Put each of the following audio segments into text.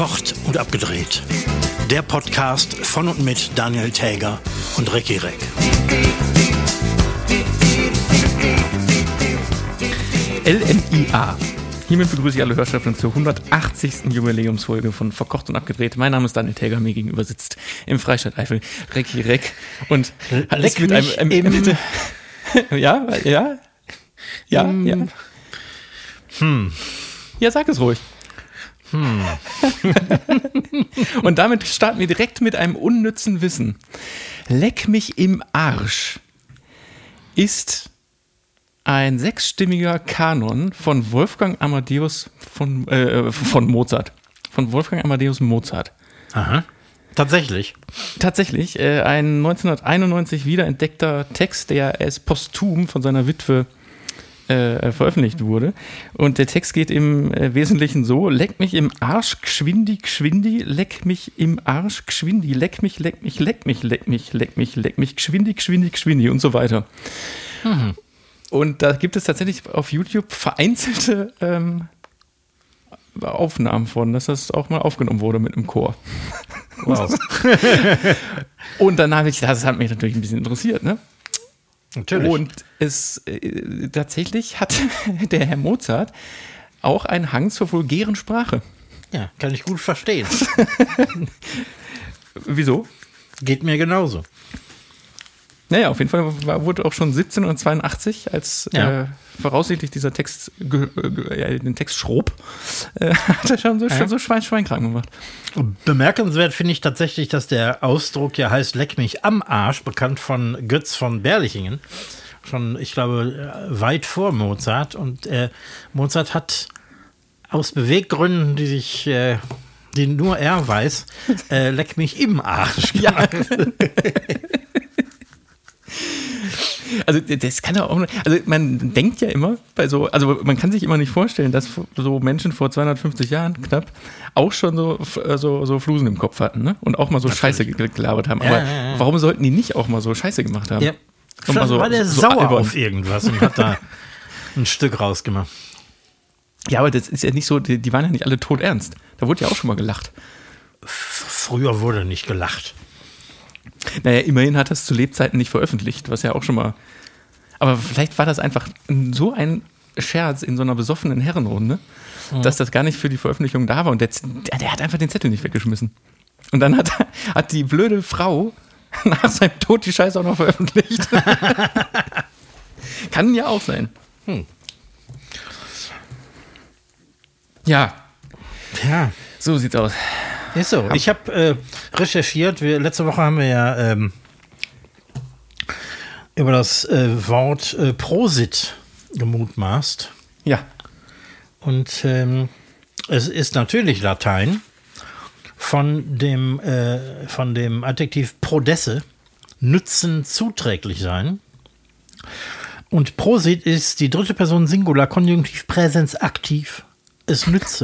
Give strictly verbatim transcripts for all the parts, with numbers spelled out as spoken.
Verkocht und abgedreht. Der Podcast von und mit Daniel Täger und Recki Reck. L M I A. Hiermit begrüße ich alle Hörschaften zur hundertachtzigsten Jubiläumsfolge von Verkocht und Abgedreht. Mein Name ist Daniel Täger, mir gegenüber sitzt im Freistaat Eifel Recki Reck und hat es mit einem... einem, einem ja, ja, ja, Im, ja. Hm. Ja, sag es ruhig. Hm. Und damit starten wir direkt mit einem unnützen Wissen. Leck mich im Arsch ist ein sechsstimmiger Kanon von Wolfgang Amadeus von, äh, von Mozart. Von Wolfgang Amadeus Mozart. Aha. Tatsächlich. Tatsächlich. Äh, ein neunzehnhunderteinundneunzig wiederentdeckter Text, der erst posthum von seiner Witwe äh, veröffentlicht wurde. Und der Text geht im äh, Wesentlichen so: Leck mich im Arsch, gschwindi, gschwindi, leck mich im Arsch, gschwindi, leck mich, leck mich, leck mich, leck mich, leck mich, leck mich, gschwindi, gschwindi, gschwindi und so weiter. Mhm. Und da gibt es tatsächlich auf YouTube vereinzelte ähm, Aufnahmen von, dass das auch mal aufgenommen wurde mit einem Chor. Wow. Und dann habe ich, das hat mich natürlich ein bisschen interessiert, ne? Natürlich. Und es äh, tatsächlich hat der Herr Mozart auch einen Hang zur vulgären Sprache. Ja, kann ich gut verstehen. Wieso? Geht mir genauso. Naja, auf jeden Fall war, wurde auch schon siebzehnhundertzweiundachtzig, als ja. äh, voraussichtlich dieser Text ge, äh, den Text schrob, äh, hat er schon so, ja. schon so Schwein, Schweinkrank gemacht. Bemerkenswert finde ich tatsächlich, dass der Ausdruck ja heißt Leck mich am Arsch, bekannt von Götz von Berlichingen. Schon, ich glaube, weit vor Mozart. Und äh, Mozart hat aus Beweggründen, die sich, äh, die nur er weiß, äh, Leck mich im Arsch gemacht. Ja. Also das kann auch, also man denkt ja immer bei so, also man kann sich immer nicht vorstellen, dass so Menschen vor zweihundertfünfzig Jahren knapp auch schon so, so, so Flusen im Kopf hatten, ne? Und auch mal so Natürlich. Scheiße gelabert haben. Aber ja, ja, ja. warum sollten die nicht auch mal so Scheiße gemacht haben? Ja. Vielleicht so, war der so sauer albern. Auf irgendwas und hat da ein Stück rausgemacht. Ja, aber das ist ja nicht so, die, die waren ja nicht alle todernst. Da wurde ja auch schon mal gelacht. Früher wurde nicht gelacht. Naja, immerhin hat er es zu Lebzeiten nicht veröffentlicht, was ja auch schon mal... Aber vielleicht war das einfach so ein Scherz in so einer besoffenen Herrenrunde, mhm. dass das gar nicht für die Veröffentlichung da war. Und der, der hat einfach den Zettel nicht weggeschmissen. Und dann hat, hat die blöde Frau nach seinem Tod die Scheiße auch noch veröffentlicht. Kann ja auch sein. Hm. Ja. Ja. So sieht's aus. Ist so. Ich habe äh, recherchiert. Wir, letzte Woche haben wir ja ähm, über das äh, Wort äh, Prosit gemutmaßt. Ja. Und ähm, es ist natürlich Latein von dem, äh, von dem Adjektiv prodesse, nützen, zuträglich sein. Und Prosit ist die dritte Person Singular, Konjunktiv, Präsens, aktiv. Es nütze.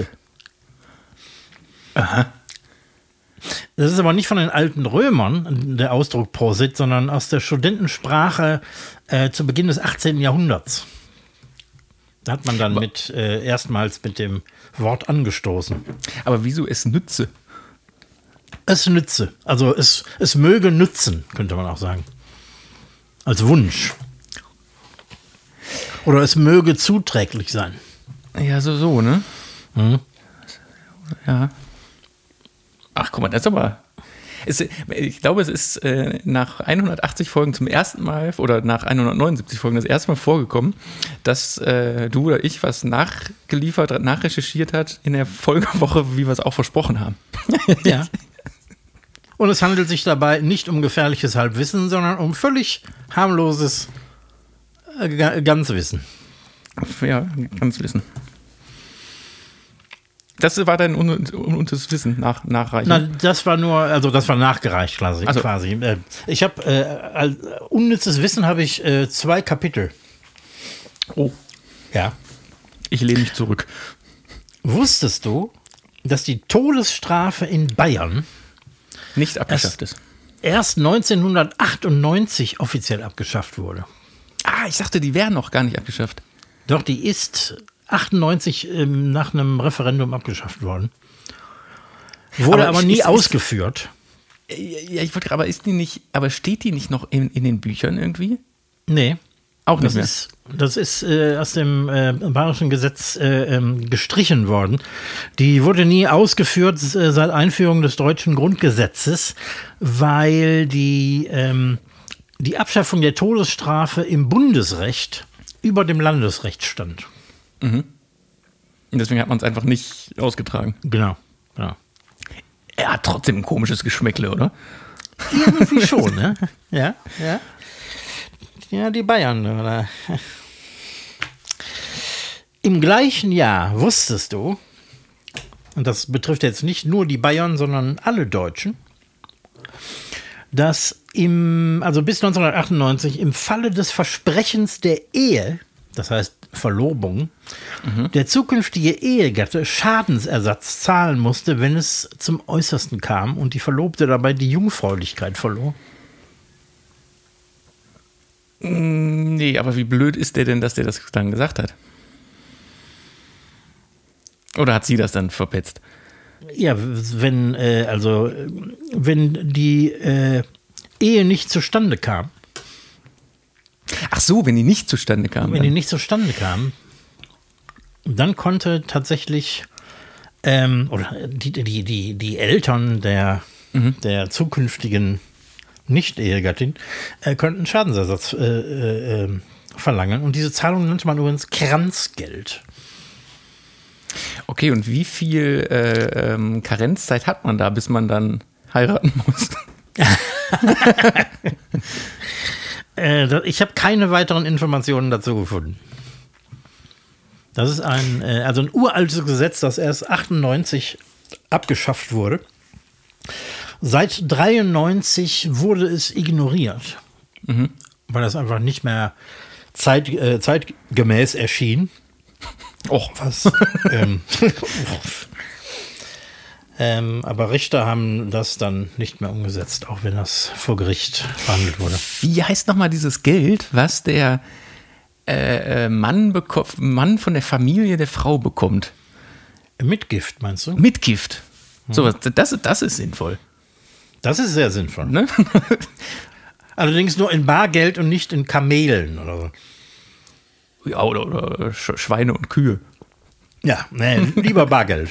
Aha. Das ist aber nicht von den alten Römern, der Ausdruck Prosit, sondern aus der Studentensprache äh, zu Beginn des achtzehnten Jahrhunderts. Da hat man dann aber mit, äh, erstmals mit dem Wort angestoßen. Aber wieso es nütze? Es nütze. Also es, es möge nützen, könnte man auch sagen. Als Wunsch. Oder es möge zuträglich sein. Ja, so, so, ne? Mhm. Ja. Ach, guck mal, das ist aber... Es, ich glaube, es ist äh, nach hundertachtzig Folgen zum ersten Mal oder nach hundertneunundsiebzig Folgen das erste Mal vorgekommen, dass äh, du oder ich was nachgeliefert, nachrecherchiert hat in der Folgewoche, wie wir es auch versprochen haben. Ja. Und es handelt sich dabei nicht um gefährliches Halbwissen, sondern um völlig harmloses äh, Ganzwissen. Ja, Ganzwissen. Das war dein unnützes Wissen nach, nachreichen? Na, das war nur, also das war nachgereicht quasi. Also. quasi. Ich habe, äh, unnützes Wissen habe ich äh, zwei Kapitel. Oh. Ja. Ich lehne mich zurück. Wusstest du, dass die Todesstrafe in Bayern nicht abgeschafft ist? Erst neunzehnhundertachtundneunzig offiziell abgeschafft wurde. Ah, ich dachte, die wären noch gar nicht abgeschafft. Doch, die ist achtundneunzig ähm, nach einem Referendum abgeschafft worden. Wurde aber, aber nie ist, ausgeführt. Ist, ja, ich wollte, aber ist die nicht, aber steht die nicht noch in, in den Büchern irgendwie? Nee. Auch nicht das mehr. Ist, das ist äh, aus dem äh, Bayerischen Gesetz äh, ähm, gestrichen worden. Die wurde nie ausgeführt äh, seit Einführung des deutschen Grundgesetzes, weil die, ähm, die Abschaffung der Todesstrafe im Bundesrecht über dem Landesrecht stand. Mhm. Und deswegen hat man es einfach nicht ausgetragen. Genau, genau. Er hat trotzdem ein komisches Geschmäckle, oder? Irgendwie schon, ne? Ja, ja. Ja, die Bayern, oder? Im gleichen Jahr wusstest du, und das betrifft jetzt nicht nur die Bayern, sondern alle Deutschen, dass im, also bis neunzehnhundertachtundneunzig im Falle des Versprechens der Ehe, das heißt Verlobung, mhm. der zukünftige Ehegatte Schadensersatz zahlen musste, wenn es zum Äußersten kam und die Verlobte dabei die Jungfräulichkeit verlor. Nee, aber wie blöd ist der denn, dass der das dann gesagt hat? Oder hat sie das dann verpetzt? Ja, wenn, äh, also, wenn die äh, Ehe nicht zustande kam. Ach so, wenn die nicht zustande kam. Wenn dann. die nicht zustande kam, dann konnte tatsächlich, ähm, oder die, die, die, die Eltern der, mhm. der zukünftigen Nicht-Ehegattin äh, könnten Schadensersatz äh, äh, verlangen. Und diese Zahlung nannte man übrigens Kranzgeld. Okay, und wie viel äh, ähm, Karenzzeit hat man da, bis man dann heiraten muss? äh, ich habe keine weiteren Informationen dazu gefunden. Das ist ein, äh, also ein uraltes Gesetz, das erst achtundneunzig abgeschafft wurde. Seit dreiundneunzig wurde es ignoriert, mhm. weil das einfach nicht mehr zeit, äh, zeitgemäß erschien. Och, was? ähm, ähm, aber Richter haben das dann nicht mehr umgesetzt, auch wenn das vor Gericht verhandelt wurde. Wie heißt nochmal dieses Geld, was der äh, Mann, beko- Mann von der Familie der Frau bekommt? Mitgift, meinst du? Mitgift. Hm. So, das, das ist sinnvoll. Das ist sehr sinnvoll. Ne? Allerdings nur in Bargeld und nicht in Kamelen oder so. Ja, oder, oder Schweine und Kühe. Ja, nee, lieber Bargeld.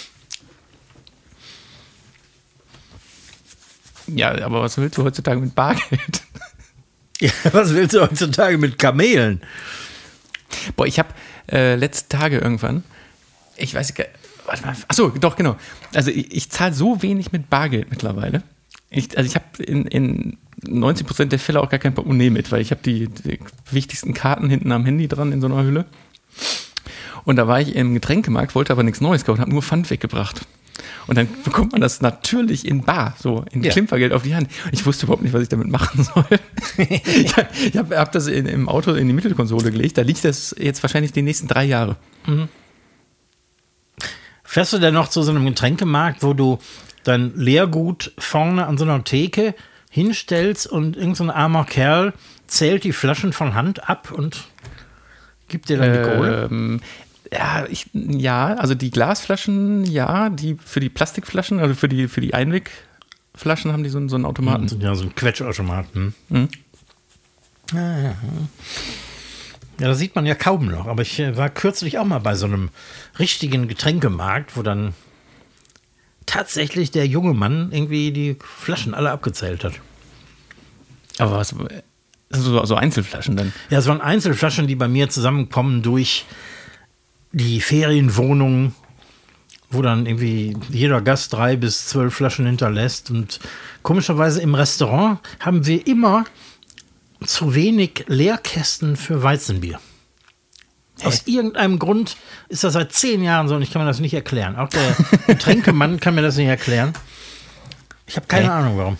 Ja, aber was willst du heutzutage mit Bargeld? Ja, was willst du heutzutage mit Kamelen? Boah, ich habe äh, letzte Tage irgendwann, ich weiß nicht, warte mal, achso, doch, genau. Also ich, ich zahle so wenig mit Bargeld mittlerweile. Ich, also ich habe in, in neunzig Prozent der Fälle auch gar kein Portemonnaie mit, weil ich habe die, die wichtigsten Karten hinten am Handy dran in so einer Hülle. Und da war ich im Getränkemarkt, wollte aber nichts Neues kaufen, habe nur Pfand weggebracht. Und dann bekommt man das natürlich in bar, so in ja. Klimpergeld auf die Hand. Ich wusste überhaupt nicht, was ich damit machen soll. ich ich habe hab das in, im Auto in die Mittelkonsole gelegt. Da liegt das jetzt wahrscheinlich die nächsten drei Jahre. Mhm. Fährst du denn noch zu so einem Getränkemarkt, wo du dein Leergut vorne an so einer Theke hinstellst und irgend so ein armer Kerl zählt die Flaschen von Hand ab und gibt dir dann die Kohle? Ähm, ja, ich, ja, also die Glasflaschen, ja, die für die Plastikflaschen, also für die, für die Einwegflaschen haben die so, so einen Automaten. Ja, so einen Quetschautomaten. Mhm. Ja, ja. Ja, das sieht man ja kaum noch. Aber ich war kürzlich auch mal bei so einem richtigen Getränkemarkt, wo dann tatsächlich der junge Mann irgendwie die Flaschen alle abgezählt hat. Aber was, so, so Einzelflaschen dann? Ja, es waren Einzelflaschen, die bei mir zusammenkommen durch die Ferienwohnung, wo dann irgendwie jeder Gast drei bis zwölf Flaschen hinterlässt. Und komischerweise im Restaurant haben wir immer zu wenig Leerkästen für Weizenbier. Aus irgendeinem Grund ist das seit zehn Jahren so und ich kann mir das nicht erklären. Auch der Getränkemann kann mir das nicht erklären. Ich habe keine hey. Ahnung, warum.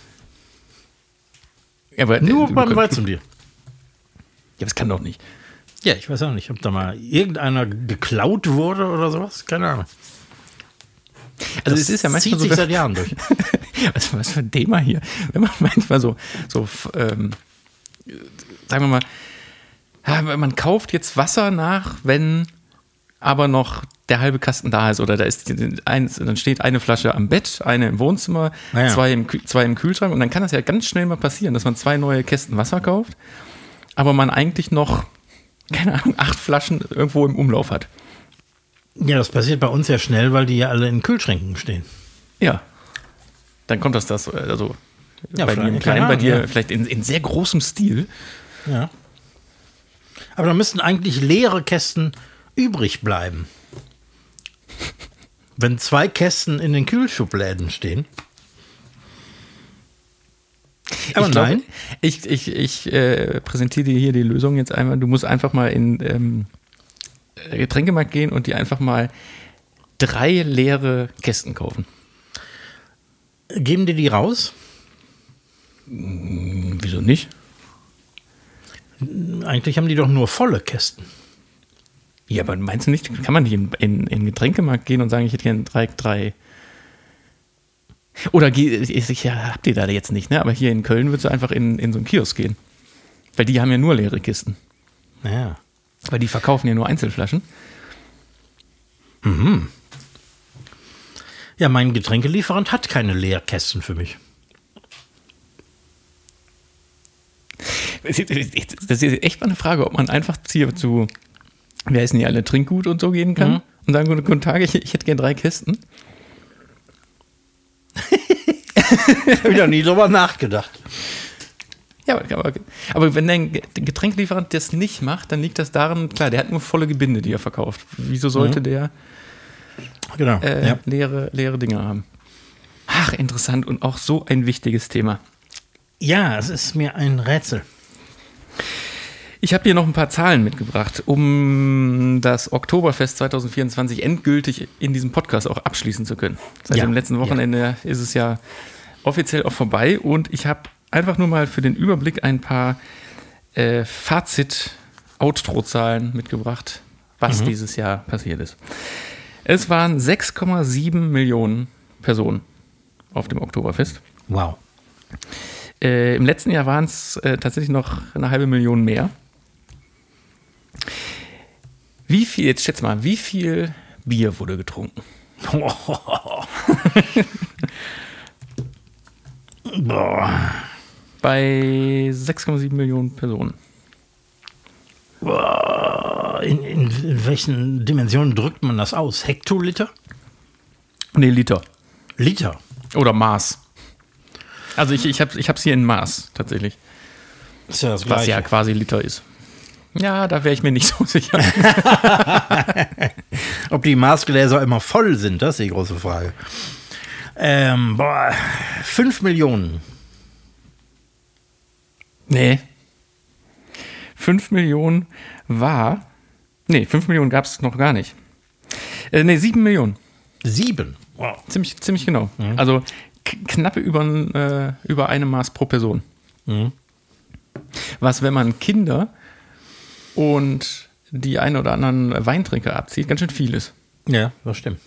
Ja, aber, Nur äh, beim Weizenbier. Ja, das kann doch nicht. Ja, ich weiß auch nicht, ob da mal irgendeiner geklaut wurde oder sowas. Keine Ahnung. Also das es ist ja manchmal zieht sich so, seit Jahren durch. was, was für ein Thema hier. Wenn man manchmal so, so ähm, sagen wir mal, ja, man kauft jetzt Wasser nach, wenn aber noch der halbe Kasten da ist oder da ist eins, dann steht eine Flasche am Bett, eine im Wohnzimmer, ja. zwei, im, zwei im Kühlschrank und dann kann das ja ganz schnell mal passieren, dass man zwei neue Kästen Wasser kauft, aber man eigentlich noch, keine Ahnung, acht Flaschen irgendwo im Umlauf hat. Ja, das passiert bei uns ja schnell, weil die ja alle in Kühlschränken stehen. Ja, dann kommt das das, also ja, bei dir im Kleinen, bei dir ja. vielleicht in, in sehr großem Stil. Ja. Aber da müssten eigentlich leere Kästen übrig bleiben. Wenn zwei Kästen in den Kühlschubläden stehen. Aber ich glaub, nein. Ich, ich, ich äh, präsentiere dir hier die Lösung jetzt einmal. Du musst einfach mal in ähm, Getränkemarkt gehen und dir einfach mal drei leere Kästen kaufen. Geben die die raus? Hm, wieso nicht? Eigentlich haben die doch nur volle Kästen. Ja, aber meinst du nicht, kann man nicht in, in, in den Getränkemarkt gehen und sagen, ich hätte gerne drei, drei. Oder ich, ja, habt ihr da jetzt nicht, ne? Aber hier in Köln würdest du einfach in, in so einen Kiosk gehen. Weil die haben ja nur leere Kisten. Ja. Weil die verkaufen ja nur Einzelflaschen. Mhm. Ja, mein Getränkelieferant hat keine Leerkästen für mich. Das ist echt mal eine Frage, ob man einfach hier zu, wie heißen die alle, Trinkgut und so gehen kann mhm. und sagen, guten Tag, ich, ich hätte gerne drei Kästen. Habe ich noch nie drüber nachgedacht. Ja, aber, aber wenn dein Getränkelieferant das nicht macht, dann liegt das daran, klar, der hat nur volle Gebinde, die er verkauft. Wieso sollte mhm. der genau. äh, ja. leere, leere Dinger haben? Ach, interessant und auch so ein wichtiges Thema. Ja, es ist mir ein Rätsel. Ich habe hier noch ein paar Zahlen mitgebracht, um das Oktoberfest zwanzig vierundzwanzig endgültig in diesem Podcast auch abschließen zu können. Seit ja. dem letzten Wochenende ja. ist es ja offiziell auch vorbei und ich habe einfach nur mal für den Überblick ein paar äh, Fazit-Outro-Zahlen mitgebracht, was mhm. dieses Jahr passiert ist. Es waren sechs Komma sieben Millionen Personen auf dem Oktoberfest. Wow. Äh, Im letzten Jahr waren es äh, tatsächlich noch eine halbe Million mehr. Wie viel, jetzt schätz mal, wie viel Bier wurde getrunken? Boah. Bei sechs Komma sieben Millionen Personen. Boah. In, in welchen Dimensionen drückt man das aus? Hektoliter? Nee, Liter. Liter? Oder Maß. Also ich, ich habe es ich hier in Maß, tatsächlich. Ist ja das was Gleiche. Ja quasi Liter ist. Ja, da wäre ich mir nicht so sicher. Ob die Maßgläser immer voll sind, das ist die große Frage. Ähm, boah, fünf Millionen. Nee. Fünf Millionen war. Nee, fünf Millionen gab es noch gar nicht. Äh, nee, sieben Millionen. Sieben? Wow. Ziemlich, ziemlich genau. Mhm. Also k- knappe über, äh, über eine Maß pro Person. Mhm. Was, wenn man Kinder und die ein oder anderen Weintrinker abzieht, ganz schön viel ist. Ja, das stimmt.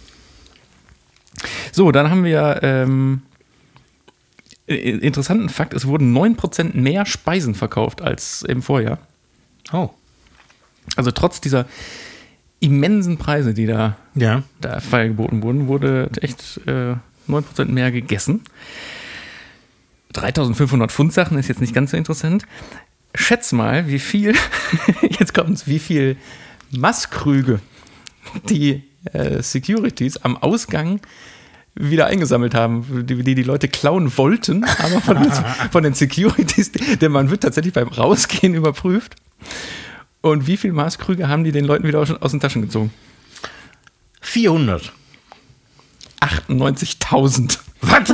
So, dann haben wir ähm, interessanten Fakt, es wurden neun Prozent mehr Speisen verkauft als im Vorjahr. Oh. Also trotz dieser immensen Preise, die da, ja. da feilgeboten wurden, wurde echt äh, neun Prozent mehr gegessen. dreitausendfünfhundert Pfund-Sachen ist jetzt nicht ganz so interessant. Schätz mal, wie viel, jetzt kommt's, wie viel Maßkrüge die äh, Securities am Ausgang wieder eingesammelt haben, die, die die Leute klauen wollten, aber von, den, von den Securities, denn man wird tatsächlich beim Rausgehen überprüft. Und wie viel Maßkrüge haben die den Leuten wieder aus, aus den Taschen gezogen? vierhundert. achtundneunzigtausend. Was?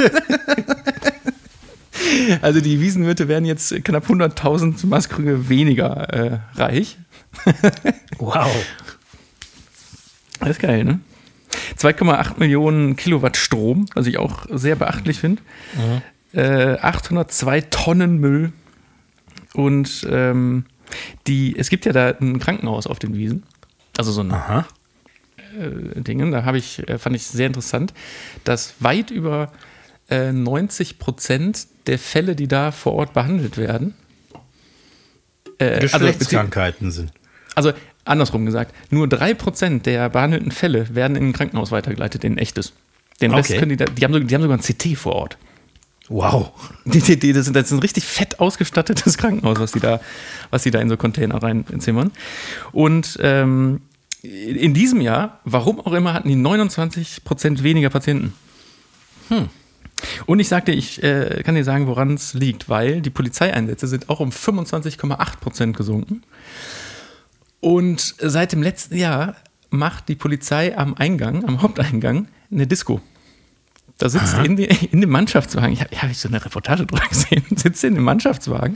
Also die Wiesenwirte werden jetzt knapp hunderttausend Maßkrüge weniger äh, reich. Wow. Das ist geil, ne? zwei Komma acht Millionen Kilowatt Strom, was ich auch sehr beachtlich finde. Mhm. Äh, achthundertzwei Tonnen Müll. Und ähm, die, es gibt ja da ein Krankenhaus auf den Wiesen. Also so ein Aha. Äh, Dingen. Da habe ich, äh, fand ich sehr interessant, dass weit über äh, neunzig Prozent der Fälle, die da vor Ort behandelt werden, äh, Geschlechtskrankheiten also, sind. Also andersrum gesagt, nur drei Prozent der behandelten Fälle werden in ein Krankenhaus weitergeleitet, in ein echtes. Den Rest Okay. können die, da, die, haben, so- die haben sogar ein C T vor Ort. Wow. Die, die, die, das, ist, das ist ein richtig fett ausgestattetes Krankenhaus, was die da, was die da in so Container reinzimmern. Und ähm, in diesem Jahr, warum auch immer, hatten die neunundzwanzig Prozent weniger Patienten. Hm. Und ich sagte, ich äh, kann dir sagen, woran es liegt, weil die Polizeieinsätze sind auch um fünfundzwanzig Komma acht Prozent gesunken. Und seit dem letzten Jahr macht die Polizei am Eingang, am Haupteingang, eine Disco. Da sitzt in, die, in dem Mannschaftswagen, ich habe hab ich so eine Reportage drüber gesehen, sitzt in dem Mannschaftswagen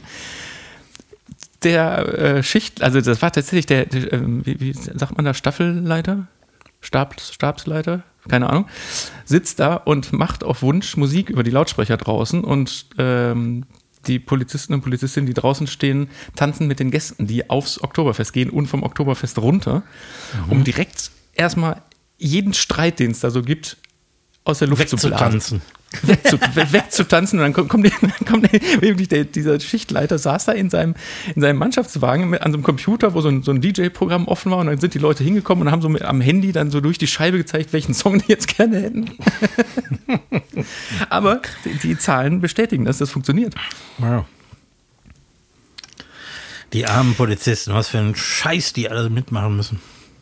der äh, Schicht, also das war tatsächlich der, der äh, wie, wie sagt man da, Staffelleiter? Stabs, Stabsleiter? Keine Ahnung. Sitzt da und macht auf Wunsch Musik über die Lautsprecher draußen und ähm, die Polizisten und Polizistinnen, die draußen stehen, tanzen mit den Gästen, die aufs Oktoberfest gehen und vom Oktoberfest runter, mhm. um direkt erstmal jeden Streit, den es da so gibt, aus der Luft zu blasen. Wegzutanzen. Wegzu, wegzutanzen und dann kommt, kommt, kommt wirklich der, dieser Schichtleiter saß da in seinem, in seinem Mannschaftswagen mit, an so einem Computer, wo so ein, so ein D J-Programm offen war und dann sind die Leute hingekommen und haben so mit, am Handy dann so durch die Scheibe gezeigt, welchen Song die jetzt gerne hätten. Aber die, die Zahlen bestätigen, dass das funktioniert. Wow. Die armen Polizisten, was für ein Scheiß die alle mitmachen müssen.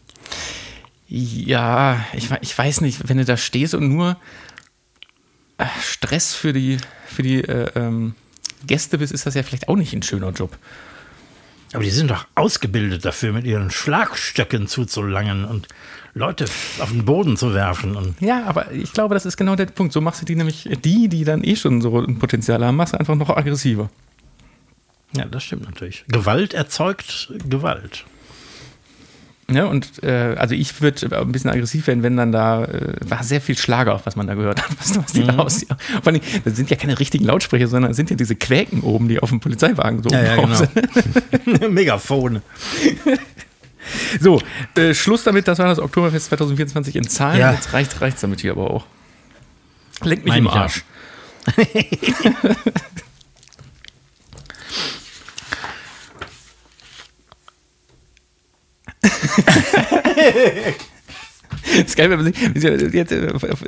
Ja, ich, ich weiß nicht, wenn du da stehst und nur Stress für die, für die äh, ähm, Gäste bist, ist das ja vielleicht auch nicht ein schöner Job. Aber die sind doch ausgebildet dafür, mit ihren Schlagstöcken zuzulangen und Leute auf den Boden zu werfen. Und Ja, aber ich glaube, das ist genau der Punkt. So machst du die nämlich, die, die dann eh schon so ein Potenzial haben, machst du einfach noch aggressiver. ja, das stimmt natürlich. Gewalt erzeugt Gewalt. Ja, und äh, also ich würde ein bisschen aggressiv werden, wenn dann da, äh, war sehr viel Schlager, was man da gehört hat, was, was die Mhm. da aus. Vor allem, das sind ja keine richtigen Lautsprecher, sondern das sind ja diese Quäken oben, die auf dem Polizeiwagen so Ja, oben ja, drauf genau. sind. Megafone. So, äh, Schluss damit, das war das Oktoberfest zwanzig vierundzwanzig in Zahlen. Ja. Jetzt reicht es damit hier aber auch. Lenk mich Mein im ich auch. Arsch. Das ist geil, wenn man sich jetzt, äh,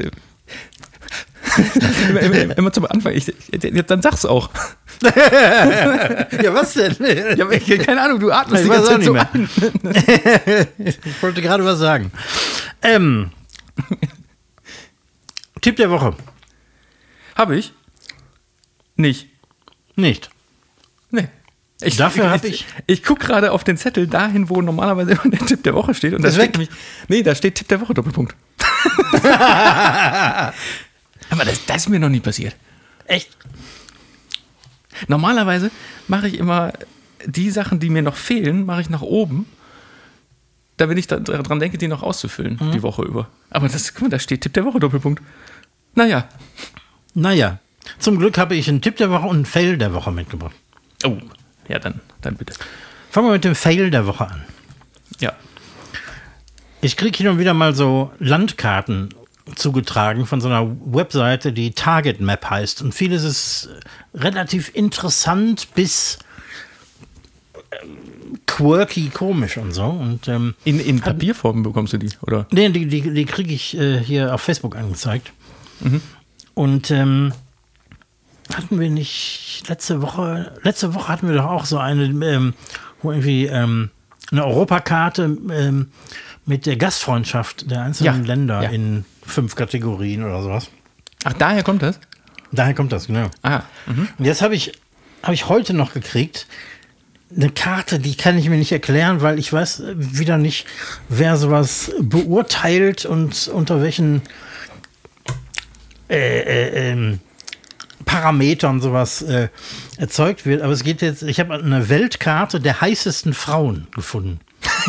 immer, immer, immer zum Anfang, ich, jetzt, dann sag's auch. Ja, was denn? Ja, keine Ahnung, du atmest Ich die weiß ganze auch Zeit nicht so mehr. an. Ich wollte gerade was sagen. Ähm, Tipp der Woche. Habe ich? Nicht. Nicht. Nee. Ich, Dafür hab ich- Ich, ich gucke gerade auf den Zettel dahin, wo normalerweise immer der Tipp der Woche steht. Und da Ist steht weg. nämlich. Nee, da steht Tipp der Woche, Doppelpunkt. Aber das, das ist mir noch nie passiert. Echt? Normalerweise mache ich immer die Sachen, die mir noch fehlen, mache ich nach oben, damit ich da, dran denke, die noch auszufüllen, Mhm. die Woche über. Aber das, guck mal, da steht Tipp der Woche, Doppelpunkt. Naja. Naja, zum Glück habe ich einen Tipp der Woche und einen Fail der Woche mitgebracht. Oh, ja, dann, dann bitte. Fangen wir mit dem Fail der Woche an. Ja. Ich kriege hin und wieder mal so Landkarten zugetragen von so einer Webseite, die Target Map heißt. Und vieles ist relativ interessant bis ähm, quirky, komisch und so. Und, ähm, In, in Papierform bekommst du die, oder? nee, die, die, die kriege ich äh, hier auf Facebook angezeigt. Und ähm, hatten wir nicht letzte Woche, letzte Woche hatten wir doch auch so eine, ähm, wo irgendwie ähm, eine Europakarte ähm, mit der Gastfreundschaft der einzelnen Ja, Länder ja. in fünf Kategorien oder sowas. Ach, daher kommt das? Daher kommt das, genau. Ah, mhm. Und jetzt habe ich, hab ich heute noch gekriegt, eine Karte, die kann ich mir nicht erklären, weil ich weiß wieder nicht, wer sowas beurteilt und unter welchen äh, äh, ähm, Parametern sowas äh, erzeugt wird. Aber es geht jetzt, ich habe eine Weltkarte der heißesten Frauen gefunden.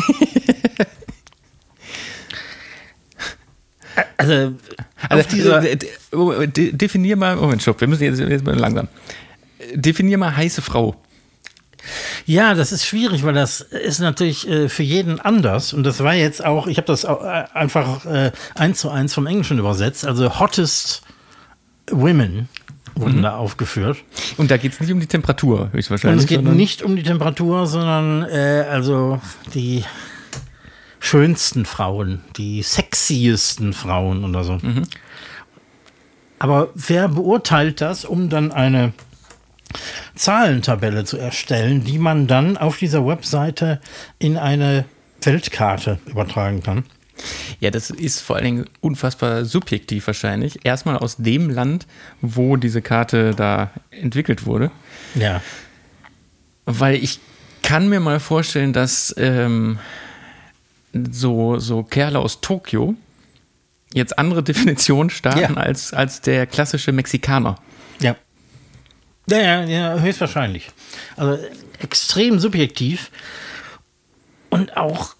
Also, Also, auf dieser, äh, de- oh, de- definier mal, Moment, stopp, wir müssen jetzt, jetzt mal langsam. Definier mal heiße Frau. ja, das ist schwierig, weil das ist natürlich äh, für jeden anders. Und das war jetzt auch, ich habe das auch, äh, einfach äh, eins zu eins vom Englischen übersetzt. Also hottest women wurden mhm. da aufgeführt. Und da geht es nicht um die Temperatur, höchstwahrscheinlich. Und es geht nicht um die Temperatur, sondern äh, also die schönsten Frauen, die sexiesten Frauen oder so. Mhm. Aber wer beurteilt das, um dann eine Zahlentabelle zu erstellen, die man dann auf dieser Webseite in eine Weltkarte übertragen kann? Ja, das ist vor allen Dingen unfassbar subjektiv wahrscheinlich. Erstmal aus dem Land, wo diese Karte da entwickelt wurde. Ja. Weil ich kann mir mal vorstellen, dass ähm, so, so Kerle aus Tokio jetzt andere Definitionen starten ja. als, als der klassische Mexikaner. Ja. Ja, ja, ja, höchstwahrscheinlich. Also extrem subjektiv und auch,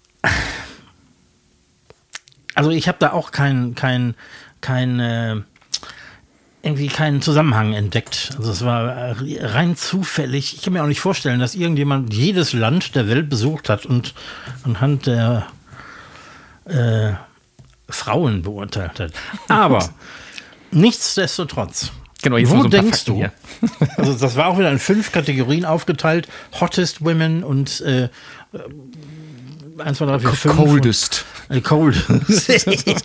also ich habe da auch keinen kein, kein, äh, irgendwie keinen Zusammenhang entdeckt. Also es war rein zufällig. Ich kann mir auch nicht vorstellen, dass irgendjemand jedes Land der Welt besucht hat und anhand der äh, Frauen beurteilt hat. Aber nichtsdestotrotz. Genau, jetzt wo so denkst du? Hier. Also das war auch wieder in fünf Kategorien aufgeteilt. Hottest Women und äh, eins, zwei, drei, vier, fünf. Coldest. Und, äh, coldest.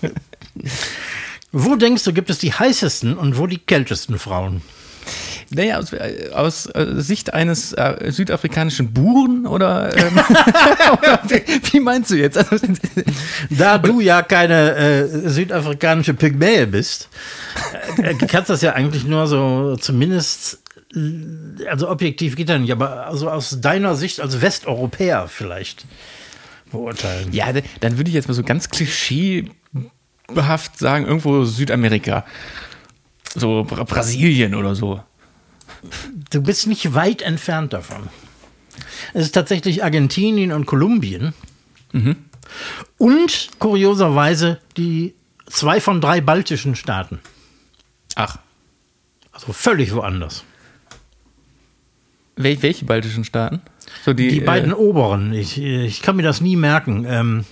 Wo denkst du, gibt es die heißesten und wo die kältesten Frauen? Naja, aus, aus äh, Sicht eines äh, südafrikanischen Buren oder, ähm, oder wie, wie meinst du jetzt? Also, da du ja keine äh, südafrikanische Pygmäe bist, äh, kannst das ja eigentlich nur so zumindest, also objektiv geht ja nicht, aber also aus deiner Sicht als Westeuropäer vielleicht beurteilen. Ja, dann würde ich jetzt mal so ganz klischeehaft sagen, irgendwo Südamerika. So Brasilien oder so. Du bist nicht weit entfernt davon. Es ist tatsächlich Argentinien und Kolumbien. Mhm. Und kurioserweise die zwei von drei baltischen Staaten. Ach. Also völlig woanders. Wel- welche baltischen Staaten? So die die beiden äh, oberen. Ich, ich kann mir das nie merken. Ähm,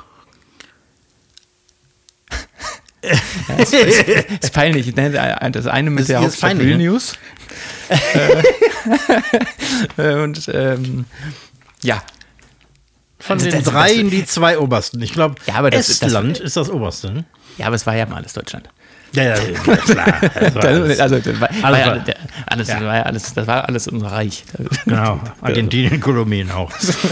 Ja, das ist, ist peinlich. Das eine mit das der Hauptstadt peinlich, Vilnius. Ne? Und ähm, ja. Von den das, dreien das, die zwei obersten. Ich glaube, ja, Estland das, ist das oberste. Ne? Ja, aber es war ja mal alles Deutschland. Ja, ja, ja klar. Das war alles, also, das war, alles, war ja, war, alles, ja. war ja alles, das war alles unser Reich. Genau, Argentinien, Kolumbien auch.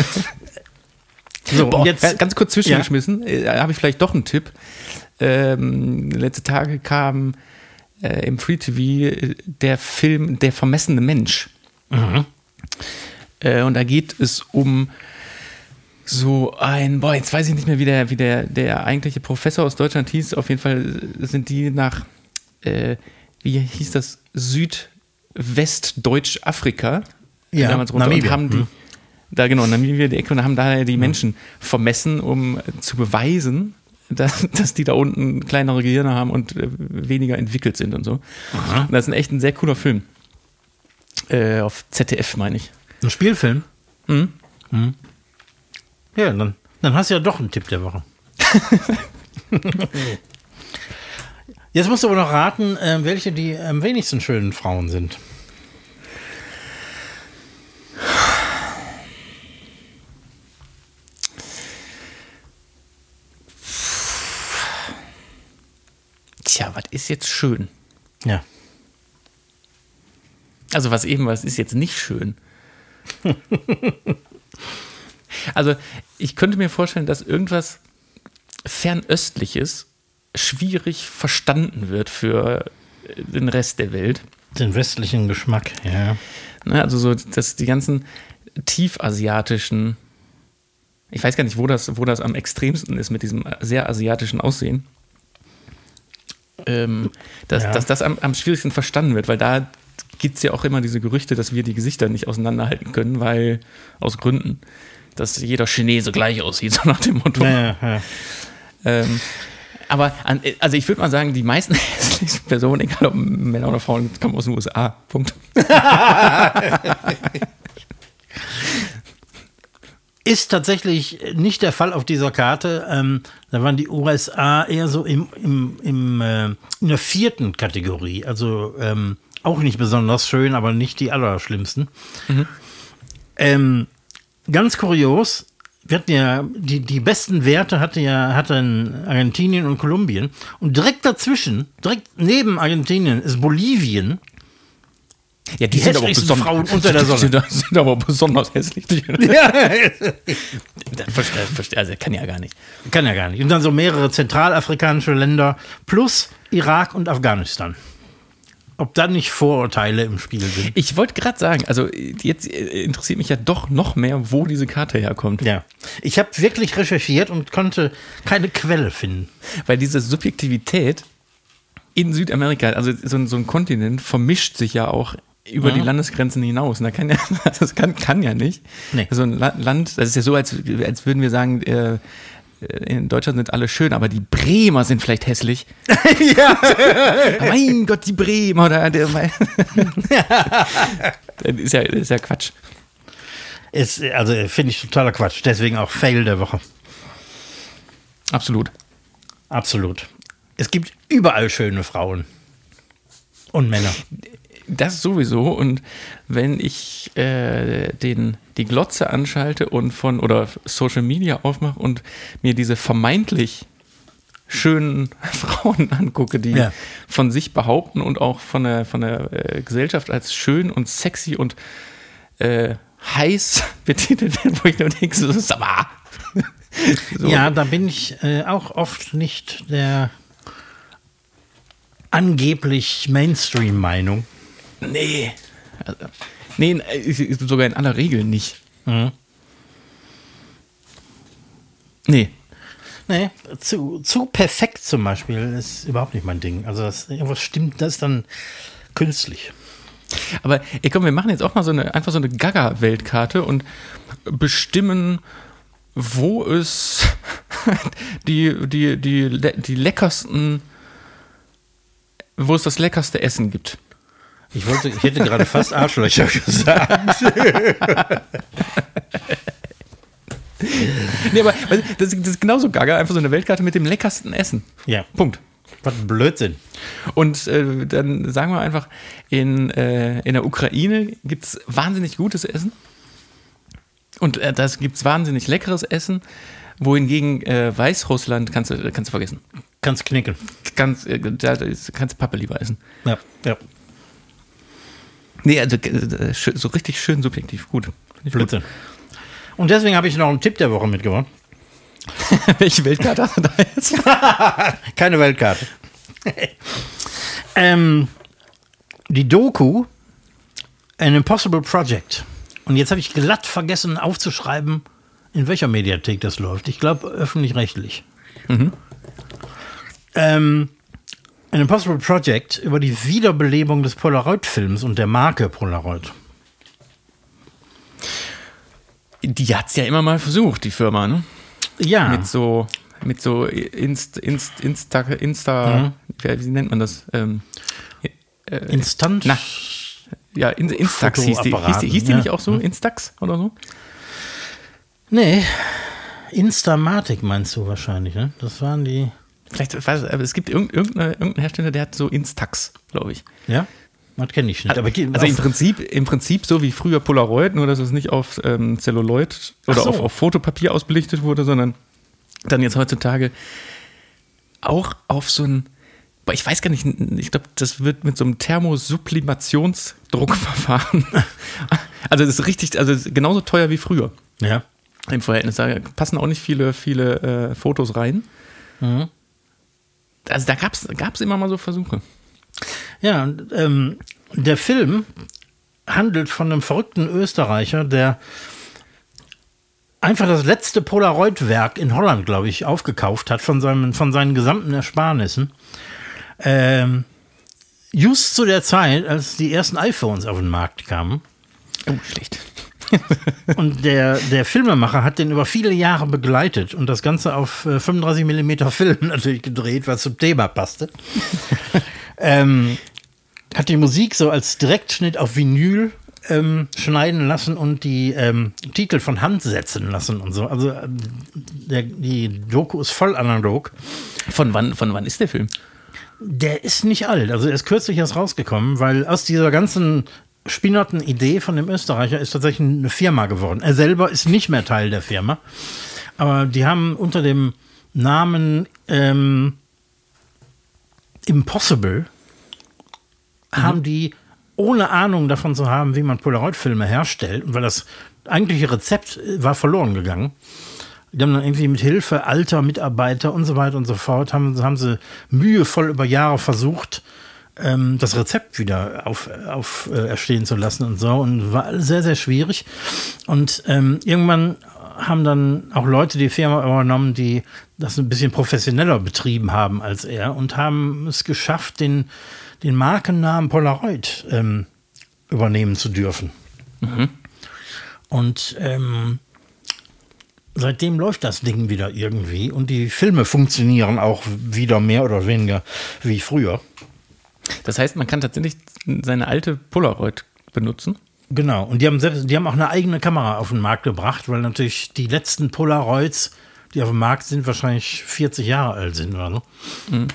So, Boah, und jetzt, ganz kurz zwischengeschmissen, ja. habe ich vielleicht doch einen Tipp. Ähm, letzte Tage kam äh, im Free T V der Film Der vermessene Mensch. Mhm. Äh, und da geht es um so ein, boah, jetzt weiß ich nicht mehr, wie der, wie der, der eigentliche Professor aus Deutschland hieß. Auf jeden Fall sind die nach, äh, wie hieß das, Südwestdeutsch-Afrika ja, damals runter Namibia. Und haben die, mhm. da genau, Namibia, die Ecke, und haben da die Menschen mhm. vermessen, um zu beweisen, Dass, dass die da unten kleinere Gehirne haben und äh, weniger entwickelt sind und so. Aha. Und das ist ein echt ein sehr cooler Film. Äh, auf Z D F, meine ich. Ein Spielfilm? Mhm. Mhm. Ja, dann, dann hast du ja doch einen Tipp der Woche. Jetzt musst du aber noch raten, äh, welche die am wenigsten schönen Frauen sind. Tja, was ist jetzt schön? Ja. Also was eben, was ist jetzt nicht schön? Also ich könnte mir vorstellen, dass irgendwas Fernöstliches schwierig verstanden wird für den Rest der Welt. Den westlichen Geschmack, ja. Also so, dass die ganzen tiefasiatischen, ich weiß gar nicht, wo das, wo das am extremsten ist mit diesem sehr asiatischen Aussehen. Ähm, dass, ja. dass das am, am schwierigsten verstanden wird, weil da gibt es ja auch immer diese Gerüchte, dass wir die Gesichter nicht auseinanderhalten können, weil aus Gründen, dass jeder Chinese gleich aussieht, so nach dem Motto. Ja, ja. Ähm, aber an, also ich würde mal sagen, die meisten hässlichsten Personen, egal ob Männer oder Frauen, kommen aus den U S A. Punkt. Ist tatsächlich nicht der Fall auf dieser Karte. Ähm, da waren die U S A eher so im, im, im, äh, in der vierten Kategorie. Also ähm, auch nicht besonders schön, aber nicht die allerschlimmsten. Mhm. Ähm, ganz kurios, wir hatten ja die, die besten Werte hatte ja hatten Argentinien und Kolumbien. Und direkt dazwischen, direkt neben Argentinien, ist Bolivien. Ja, die, die sind aber hässlichsten Frauen unter der Sonne. Die sind, sind aber besonders hässlich. Ja. Das verstehe, verstehe, also kann ja gar nicht. Kann ja gar nicht. Und dann so mehrere zentralafrikanische Länder plus Irak und Afghanistan. Ob da nicht Vorurteile im Spiel sind. Ich wollte gerade sagen, also jetzt interessiert mich ja doch noch mehr, wo diese Karte herkommt. Ja, ich habe wirklich recherchiert und konnte keine Quelle finden. Weil diese Subjektivität in Südamerika, also so ein, so ein Kontinent vermischt sich ja auch über mhm. die Landesgrenzen hinaus. Und da kann ja, das kann, kann ja nicht. Nee. So ein Land, das ist ja so, als, als würden wir sagen, äh, in Deutschland sind alle schön, aber die Bremer sind vielleicht hässlich. Ja. Mein Gott, die Bremer. Oder der, mein das ist ja, das ist ja Quatsch. Ist, also finde ich totaler Quatsch. Deswegen auch Fail der Woche. Absolut. Absolut. Es gibt überall schöne Frauen. Und Männer. Das sowieso. Und wenn ich äh, den, die Glotze anschalte und von oder Social Media aufmache und mir diese vermeintlich schönen Frauen angucke, die ja. von sich behaupten und auch von der, von der äh, Gesellschaft als schön und sexy und äh, heiß betitelt werden, wo ich nur denke, so ist aber. So. Ja, da bin ich äh, auch oft nicht der angeblich Mainstream-Meinung. Nee. Also, nee, sogar in aller Regel nicht. Mhm. Nee. Nee, zu, zu perfekt zum Beispiel ist überhaupt nicht mein Ding. Also das, irgendwas stimmt, das ist dann künstlich. Aber ey, komm, wir machen jetzt auch mal so eine, einfach so eine Gaga-Weltkarte und bestimmen, wo es die, die, die, die leckersten, wo es das leckerste Essen gibt. Ich wollte, ich hätte gerade fast Arschlöcher gesagt. Nee, aber das ist genauso gaga, einfach so eine Weltkarte mit dem leckersten Essen. Ja. Punkt. Was ein Blödsinn. Und äh, dann sagen wir einfach, in, äh, in der Ukraine gibt es wahnsinnig gutes Essen. Und äh, das gibt es wahnsinnig leckeres Essen. Wohingegen äh, Weißrussland kannst du kannst vergessen. Kannst knicken. Kannst, äh, da kannst Pappe lieber essen. Ja, ja. Nee, also so richtig schön subjektiv. Gut. Blödsinn. Und deswegen habe ich noch einen Tipp der Woche mitgebracht. Welche Weltkarte hast du da jetzt? Keine Weltkarte. ähm, die Doku An Impossible Project. Und jetzt habe ich glatt vergessen aufzuschreiben, in welcher Mediathek das läuft. Ich glaube, öffentlich-rechtlich. Mhm. Ähm, An Impossible Project über die Wiederbelebung des Polaroid-Films und der Marke Polaroid. Die hat es ja immer mal versucht, die Firma, ne? Ja. Mit so, mit so Inst, Inst, Insta, Insta, mhm. wie nennt man das? Ähm, äh, Instant? Na, ja, in, Instax hieß die. Hieß die, hieß die ja. nicht auch so? Instax oder so? Nee, Instamatic meinst du wahrscheinlich, ne? Das waren die... Vielleicht, aber es gibt irgendeinen irgendein Hersteller, der hat so Instax, glaube ich. Ja? Das kenne ich nicht. Also, aber also im Prinzip, im Prinzip so wie früher Polaroid, nur dass es nicht auf ähm, Celluloid oder so. auf, auf Fotopapier ausbelichtet wurde, sondern dann jetzt heutzutage auch auf so ein, boah, ich weiß gar nicht, ich glaube, das wird mit so einem Thermosublimationsdruckverfahren. Also das ist richtig, also das ist genauso teuer wie früher. Ja. Im Verhältnis. Da passen auch nicht viele, viele äh, Fotos rein. Mhm. Also da gab es immer mal so Versuche. Ja, und, ähm, der Film handelt von einem verrückten Österreicher, der einfach das letzte Polaroid-Werk in Holland, glaube ich, aufgekauft hat von, seinem, von seinen gesamten Ersparnissen. Ähm, just zu der Zeit, als die ersten iPhones auf den Markt kamen. Oh, schlecht. Und der, der Filmemacher hat den über viele Jahre begleitet und das Ganze auf äh, fünfunddreißig Millimeter Film natürlich gedreht, was zum Thema passte. ähm, hat die Musik so als Direktschnitt auf Vinyl ähm, schneiden lassen und die ähm, Titel von Hand setzen lassen und so. Also der, die Doku ist voll analog. Von wann, von wann ist der Film? Der ist nicht alt, also er ist kürzlich erst rausgekommen, weil aus dieser ganzen spinnerten Idee von dem Österreicher ist tatsächlich eine Firma geworden. Er selber ist nicht mehr Teil der Firma, aber die haben unter dem Namen ähm, Impossible mhm. haben die, ohne Ahnung davon zu haben, wie man Polaroid-Filme herstellt, und weil das eigentliche Rezept war verloren gegangen, die haben dann irgendwie mit Hilfe alter Mitarbeiter und so weiter und so fort, haben, haben sie mühevoll über Jahre versucht, ähm, das Rezept wieder auf, auf äh, erstehen zu lassen und so. Und war sehr, sehr schwierig. Und ähm, irgendwann haben dann auch Leute die Firma übernommen, die das ein bisschen professioneller betrieben haben als er und haben es geschafft, den, den Markennamen Polaroid ähm, übernehmen zu dürfen. Mhm. Und ähm, seitdem läuft das Ding wieder irgendwie und die Filme funktionieren auch wieder mehr oder weniger wie früher. Das heißt, man kann tatsächlich seine alte Polaroid benutzen? Genau, und die haben, selbst, die haben auch eine eigene Kamera auf den Markt gebracht, weil natürlich die letzten Polaroids, die auf dem Markt sind, wahrscheinlich vierzig Jahre alt sind oder so. Mhm.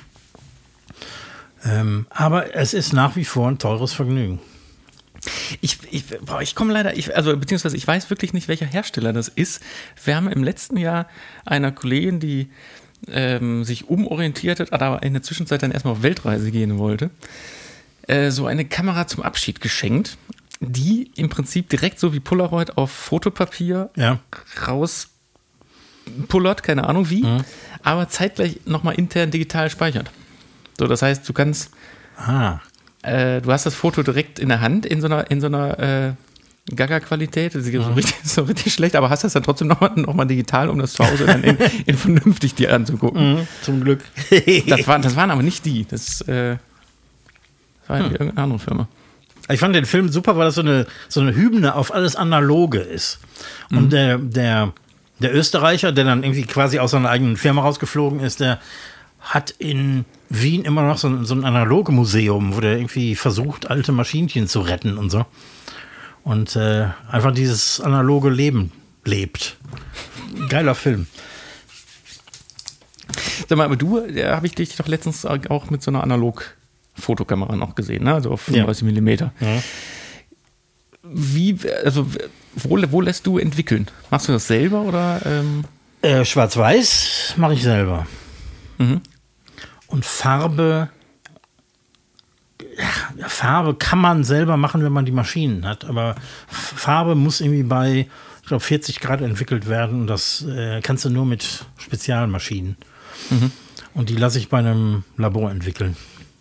Ähm, aber es ist nach wie vor ein teures Vergnügen. Ich, ich, ich komme leider, ich, also beziehungsweise ich weiß wirklich nicht, welcher Hersteller das ist. Wir haben im letzten Jahr einer Kollegin, die ähm, sich umorientiert hat, aber in der Zwischenzeit dann erstmal auf Weltreise gehen wollte, äh, so eine Kamera zum Abschied geschenkt, die im Prinzip direkt so wie Polaroid auf Fotopapier ja. rauspullert, keine Ahnung wie, mhm. aber zeitgleich nochmal intern digital speichert. So, das heißt, du kannst ah. äh, du hast das Foto direkt in der Hand in so einer, in so einer äh, Gaga-Qualität, das ist mhm. so, richtig, so richtig schlecht, aber hast das dann trotzdem nochmal noch mal digital, um das zu Hause dann in, in vernünftig dir anzugucken. Mhm, zum Glück. das, war, das waren aber nicht die, das, äh, das war hm. irgendeine andere Firma. Ich fand den Film super, weil das so eine, so eine Hymne auf alles Analoge ist. Und mhm. der, der, der Österreicher, der dann irgendwie quasi aus seiner eigenen Firma rausgeflogen ist, der hat in Wien immer noch so ein, so ein Analoge-Museum, wo der irgendwie versucht, alte Maschinchen zu retten und so. Und äh, einfach dieses analoge Leben lebt. Geiler Film. Sag mal, aber du, da habe ich dich doch letztens auch mit so einer Analog-Fotokamera noch gesehen, ne? Also auf fünfunddreißig ja. Millimeter. Ja. Wie, also wo, wo lässt du entwickeln? Machst du das selber oder? Ähm? Äh, Schwarz-Weiß mache ich selber. Mhm. Und Farbe, ja, Farbe kann man selber machen, wenn man die Maschinen hat. Aber Farbe muss irgendwie bei, ich glaube, vierzig Grad entwickelt werden. Und das äh, kannst du nur mit Spezialmaschinen. Mhm. Und die lasse ich bei einem Labor entwickeln.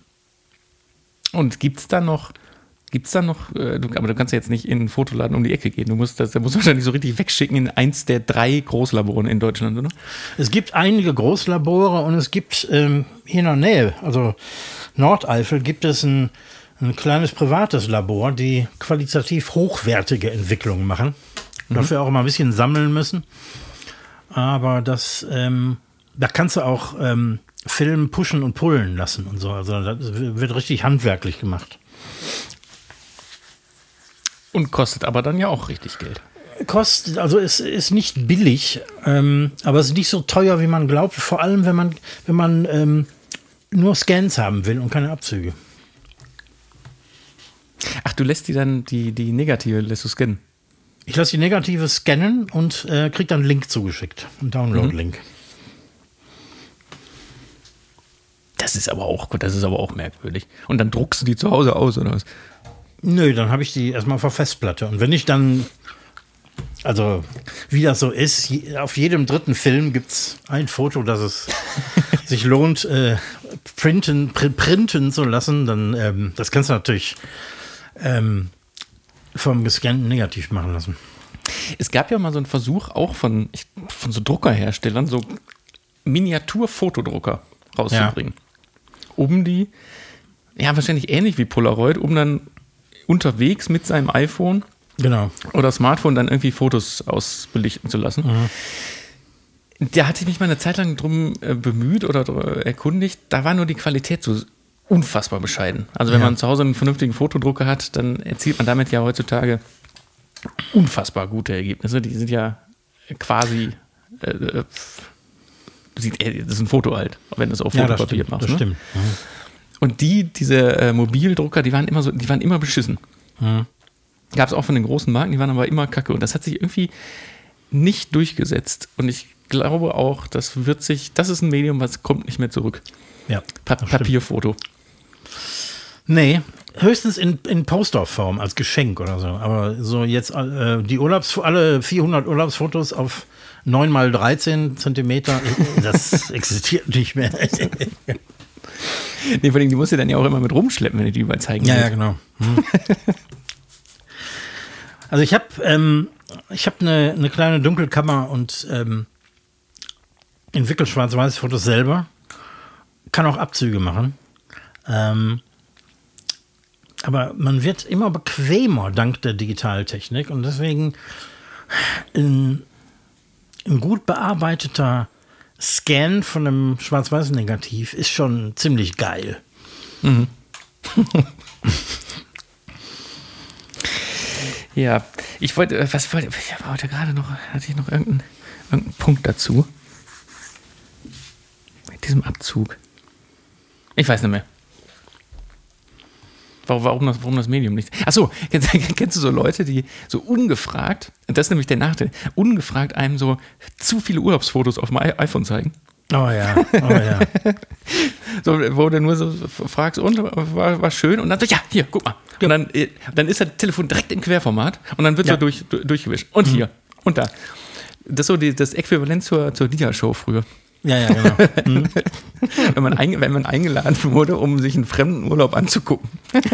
Und gibt es da noch, gibt's da noch, äh, du, aber du kannst ja jetzt nicht in einen Fotoladen um die Ecke gehen. Du musst das, da musst du wahrscheinlich so richtig wegschicken in eins der drei Großlaboren in Deutschland, oder? Es gibt einige Großlabore und es gibt ähm, hier in der Nähe, also Nordeifel, gibt es ein, ein kleines privates Labor, die qualitativ hochwertige Entwicklungen machen. Mhm. Dafür auch immer ein bisschen sammeln müssen. Aber das, ähm, da kannst du auch ähm, Film pushen und pullen lassen und so. Also das wird richtig handwerklich gemacht. Und kostet aber dann ja auch richtig Geld. Kostet, also es ist nicht billig, ähm, aber es ist nicht so teuer, wie man glaubt. Vor allem, wenn man, wenn man ähm, nur Scans haben will und keine Abzüge. Ach, du lässt die dann, die, die Negative lässt du scannen? Ich lasse die Negative scannen und äh, kriege dann einen Link zugeschickt. Einen Download-Link. Mhm. Das ist aber auch, das ist aber auch merkwürdig. Und dann druckst du die zu Hause aus, oder was? Nö, dann habe ich die erstmal auf der Festplatte. Und wenn ich dann, also wie das so ist, auf jedem dritten Film gibt es ein Foto, das es sich lohnt, äh, printen, pr- printen zu lassen, dann ähm, das kannst du natürlich ähm, vom gescannten negativ machen lassen. Es gab ja mal so einen Versuch auch von, von so Druckerherstellern, so Miniatur-Fotodrucker rauszubringen. Ja. Um die, ja wahrscheinlich ähnlich wie Polaroid, um dann unterwegs mit seinem iPhone genau. oder Smartphone dann irgendwie Fotos ausbelichten zu lassen. Mhm. Da hatte ich mich mal eine Zeit lang drum äh, bemüht oder äh, erkundigt, da war nur die Qualität so unfassbar bescheiden. Also wenn ja. man zu Hause einen vernünftigen Fotodrucker hat, dann erzielt man damit ja heutzutage unfassbar gute Ergebnisse. Die sind ja quasi, äh, sieht, das ist ein Foto halt, wenn du es auf ja, Fotopapier das machst. Das ne? stimmt. Mhm. Und die, diese äh, Mobildrucker, die waren immer so, die waren immer beschissen. Mhm. Gab es auch von den großen Marken, die waren aber immer kacke. Und das hat sich irgendwie nicht durchgesetzt. Und ich glaube auch, das wird sich, das ist ein Medium, was kommt nicht mehr zurück. Ja. Pa- Papierfoto. Nee, höchstens in, in Poster-Form als Geschenk oder so. Aber so jetzt äh, die Urlaubs, alle vierhundert Urlaubsfotos auf neun mal dreizehn Zentimeter, das existiert nicht mehr. Nee, vor allem, die musst du dann ja auch immer mit rumschleppen, wenn du die überall zeigen Ja, willst. ja, genau. Hm. Also ich habe ähm, ich hab eine, eine kleine Dunkelkammer und ähm, entwickle Schwarz-Weiß-Fotos selber. Kann auch Abzüge machen. Ähm, aber man wird immer bequemer dank der Digitaltechnik und deswegen ein, ein gut bearbeiteter Scan von einem Schwarz-Weiß-Negativ ist schon ziemlich geil. Mhm. Ja, ich wollte, was wollte, ich wollte gerade noch, hatte ich noch irgendeinen, irgendeinen Punkt dazu? Mit diesem Abzug. Ich weiß nicht mehr. Warum, warum, das, warum das Medium nicht. Achso, kennst, kennst du so Leute, die so ungefragt, das ist nämlich der Nachteil, ungefragt einem so zu viele Urlaubsfotos auf dem iPhone zeigen? Oh ja, oh ja. So, wo du nur so fragst, und war, war schön, und dann so, ja, hier, guck mal. Und dann, dann ist das Telefon direkt im Querformat und dann wird ja. so durch, durchgewischt. Und mhm. hier und da. Das ist so die, das Äquivalent zur, zur Dia-Show früher. Ja, ja, genau. Mhm. wenn, man ein, wenn man eingeladen wurde, um sich einen fremden Urlaub anzugucken.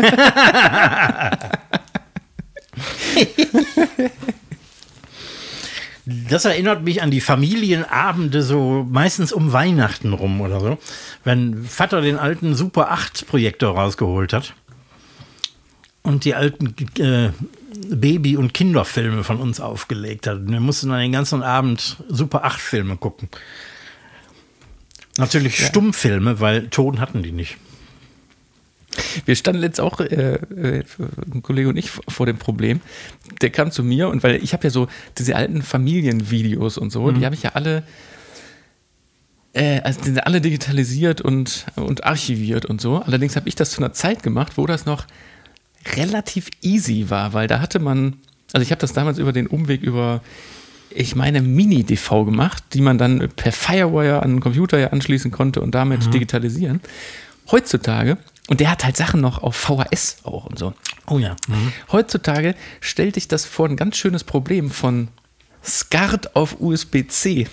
Das erinnert mich an die Familienabende, so meistens um Weihnachten rum oder so, wenn Vater den alten Super acht Projektor rausgeholt hat und die alten äh, Baby- und Kinderfilme von uns aufgelegt hat. Wir mussten dann den ganzen Abend Super acht Filme gucken. Natürlich ja. Stummfilme, weil Ton hatten die nicht. Wir standen jetzt auch, äh, ein Kollege und ich, vor dem Problem. Der kam zu mir und weil ich habe ja so diese alten Familienvideos und so, mhm. die habe ich ja alle, äh, also die sind alle digitalisiert und, und archiviert und so. Allerdings habe ich das zu einer Zeit gemacht, wo das noch relativ easy war, weil da hatte man, also ich habe das damals über den Umweg über, ich meine, Mini-D V gemacht, die man dann per Firewire an den Computer ja anschließen konnte und damit mhm. digitalisieren. Heutzutage, und der hat halt Sachen noch auf V H S auch und so. Oh ja. Mhm. Heutzutage stellt dich das vor ein ganz schönes Problem von SCART auf U S B C.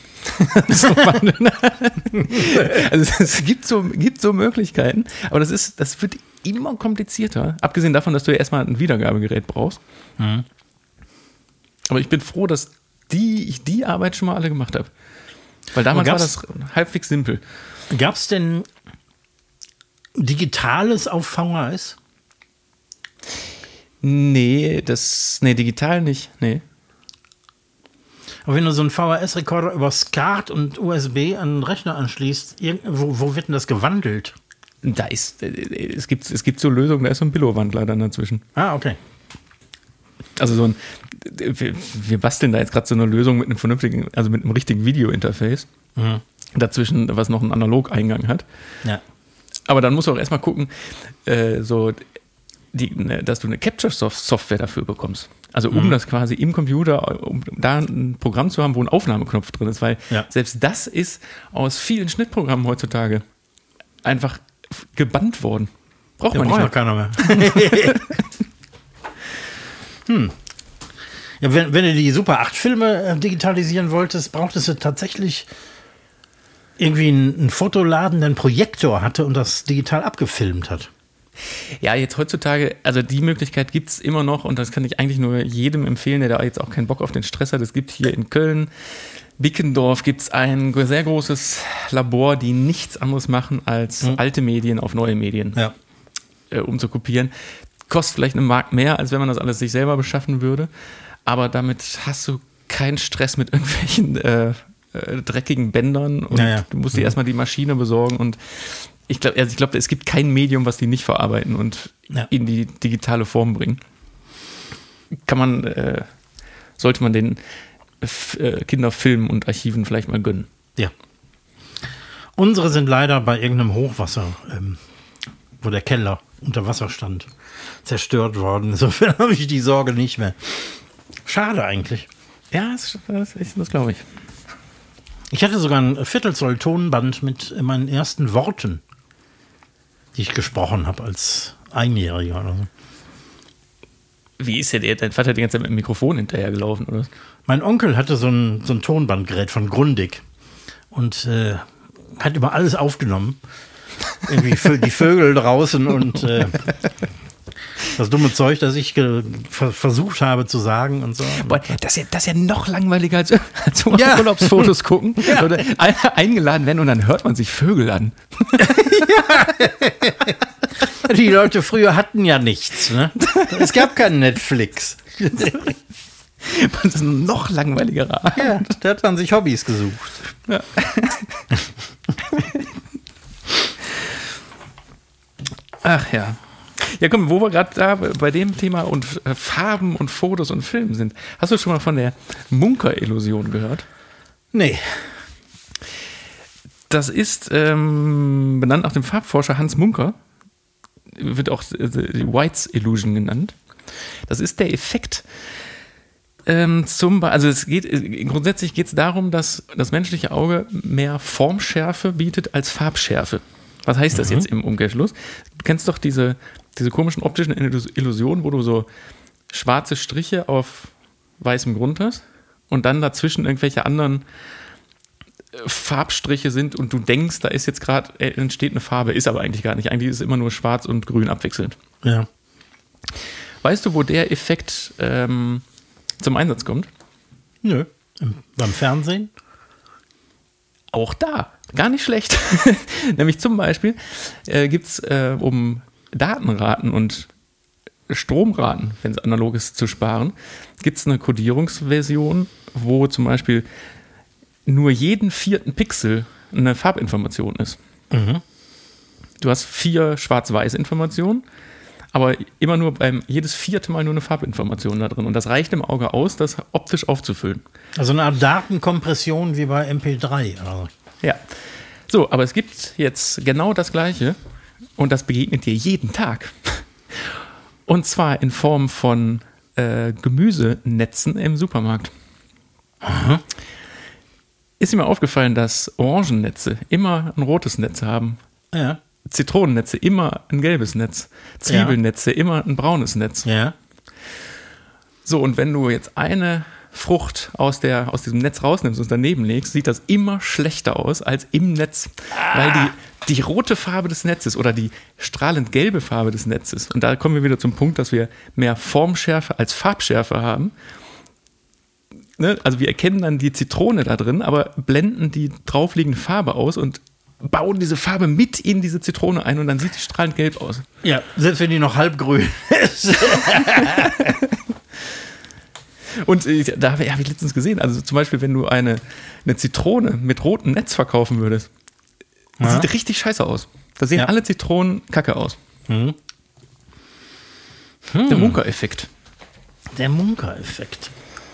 Also es gibt so, gibt so Möglichkeiten, aber das ist, das wird immer komplizierter. Abgesehen davon, dass du ja erstmal ein Wiedergabegerät brauchst. Mhm. Aber ich bin froh, dass die, ich die Arbeit schon mal alle gemacht habe. Weil damals war das halbwegs simpel. Gab es denn Digitales auf V H S? Nee, das, nee, digital nicht, nee. Aber wenn du so einen V H S-Rekorder über SCART und U S B an den Rechner anschließt, wo, wo wird denn das gewandelt? Da ist, es gibt, es gibt so Lösungen, da ist so ein Billo-Wandler dann dazwischen. Ah, okay. Also so ein, wir, wir basteln da jetzt gerade so eine Lösung mit einem vernünftigen, also mit einem richtigen Video-Interface mhm. dazwischen, was noch einen Analog-Eingang hat. Ja. Aber dann musst du auch erstmal gucken, äh, so die, ne, dass du eine Capture-Software dafür bekommst. Also um mhm. das quasi im Computer, um da ein Programm zu haben, wo ein Aufnahmeknopf drin ist, weil ja. selbst das ist aus vielen Schnittprogrammen heutzutage einfach gebannt worden. Braucht man nicht mehr. Keiner mehr. hm. Ja, wenn, wenn du die Super acht Filme äh, digitalisieren wolltest, brauchtest du tatsächlich irgendwie einen, einen Fotoladen, der einen Projektor hatte und das digital abgefilmt hat. Ja, jetzt heutzutage, also die Möglichkeit gibt es immer noch und das kann ich eigentlich nur jedem empfehlen, der da jetzt auch keinen Bock auf den Stress hat. Es gibt hier in Köln, Bickendorf, gibt es ein sehr großes Labor, die nichts anderes machen, als mhm. alte Medien auf neue Medien ja. äh, umzukopieren. Kostet vielleicht einen Mark mehr, als wenn man das alles sich selber beschaffen würde, aber damit hast du keinen Stress mit irgendwelchen äh, äh, dreckigen Bändern und ja, ja. du musst dir mhm. erstmal die Maschine besorgen und ich glaube, also ich glaube, es gibt kein Medium, was die nicht verarbeiten und ja. in die digitale Form bringen. Kann man, äh, sollte man den F- äh, Kinderfilmen und Archiven vielleicht mal gönnen. Ja. Unsere sind leider bei irgendeinem Hochwasser ähm, wo der Keller unter Wasser stand, zerstört worden. Insofern habe ich die Sorge nicht mehr. Schade eigentlich. Ja, das, das, das glaube ich. Ich hatte sogar ein Viertelzoll Tonband mit meinen ersten Worten, die ich gesprochen habe als Einjähriger oder so. Wie ist der, dein Vater die ganze Zeit mit dem Mikrofon hinterhergelaufen, oder? Mein Onkel hatte so ein, so ein Tonbandgerät von Grundig und äh, hat immer alles aufgenommen. Irgendwie für die Vögel draußen und äh, das dumme Zeug, das ich ge- ver- versucht habe zu sagen und so. Boah, das, ist ja, das ist ja noch langweiliger als, als Ja. Urlaubsfotos gucken. Ja. Oder eingeladen werden und dann hört man sich Vögel an. Die Leute früher hatten ja nichts. Ne? Es gab kein Netflix. Das ist ein noch langweiligerer Abend. Ja, da hat man sich Hobbys gesucht. Ja. Ach ja. Ja, komm, wo wir gerade da bei dem Thema und äh, Farben und Fotos und Filmen sind. Hast du schon mal von der Munker-Illusion gehört? Nee. Das ist ähm, benannt nach dem Farbforscher Hans Munker. Wird auch äh, die White's Illusion genannt. Das ist der Effekt, ähm, zum Be- also es geht, äh, grundsätzlich geht es darum, dass das menschliche Auge mehr Formschärfe bietet als Farbschärfe. Was heißt das Mhm. jetzt im Umkehrschluss? Du kennst doch diese, diese komischen optischen Illusionen, wo du so schwarze Striche auf weißem Grund hast und dann dazwischen irgendwelche anderen Farbstriche sind und du denkst, da ist jetzt gerade, entsteht eine Farbe, ist aber eigentlich gar nicht. Eigentlich ist es immer nur schwarz und grün abwechselnd. Ja. Weißt du, wo der Effekt ähm, zum Einsatz kommt? Nö. Im, beim Fernsehen? Auch da, gar nicht schlecht. Nämlich zum Beispiel äh, gibt es, äh, um Datenraten und Stromraten, wenn es analog ist, zu sparen, gibt es eine Kodierungsversion, wo zum Beispiel nur jeden vierten Pixel eine Farbinformation ist. Mhm. Du hast vier Schwarz-Weiß-Informationen, aber immer nur beim jedes vierte Mal nur eine Farbinformation da drin. Und das reicht im Auge aus, das optisch aufzufüllen. Also eine Art Datenkompression wie bei M P drei. Also. Ja. So, aber es gibt jetzt genau das Gleiche und das begegnet dir jeden Tag. Und zwar in Form von äh, Gemüsenetzen im Supermarkt. Mhm. Ist mir aufgefallen, dass Orangennetze immer ein rotes Netz haben. Ja. Zitronennetze immer ein gelbes Netz. Zwiebelnetze immer ein braunes Netz. Ja. So, und wenn du jetzt eine Frucht aus, der, aus diesem Netz rausnimmst und daneben legst, sieht das immer schlechter aus als im Netz. Ah. Weil die, die rote Farbe des Netzes oder die strahlend gelbe Farbe des Netzes, und da kommen wir wieder zum Punkt, dass wir mehr Formschärfe als Farbschärfe haben. Ne? Also wir erkennen dann die Zitrone da drin, aber blenden die draufliegende Farbe aus und bauen diese Farbe mit in diese Zitrone ein und dann sieht die strahlend gelb aus. Ja, selbst wenn die noch halbgrün ist. Und äh, da habe ich letztens gesehen, also zum Beispiel, wenn du eine, eine Zitrone mit rotem Netz verkaufen würdest, ja. Sieht richtig scheiße aus. Da sehen ja. alle Zitronen kacke aus. Hm. Hm. Der Munker-Effekt. Der Munker-Effekt.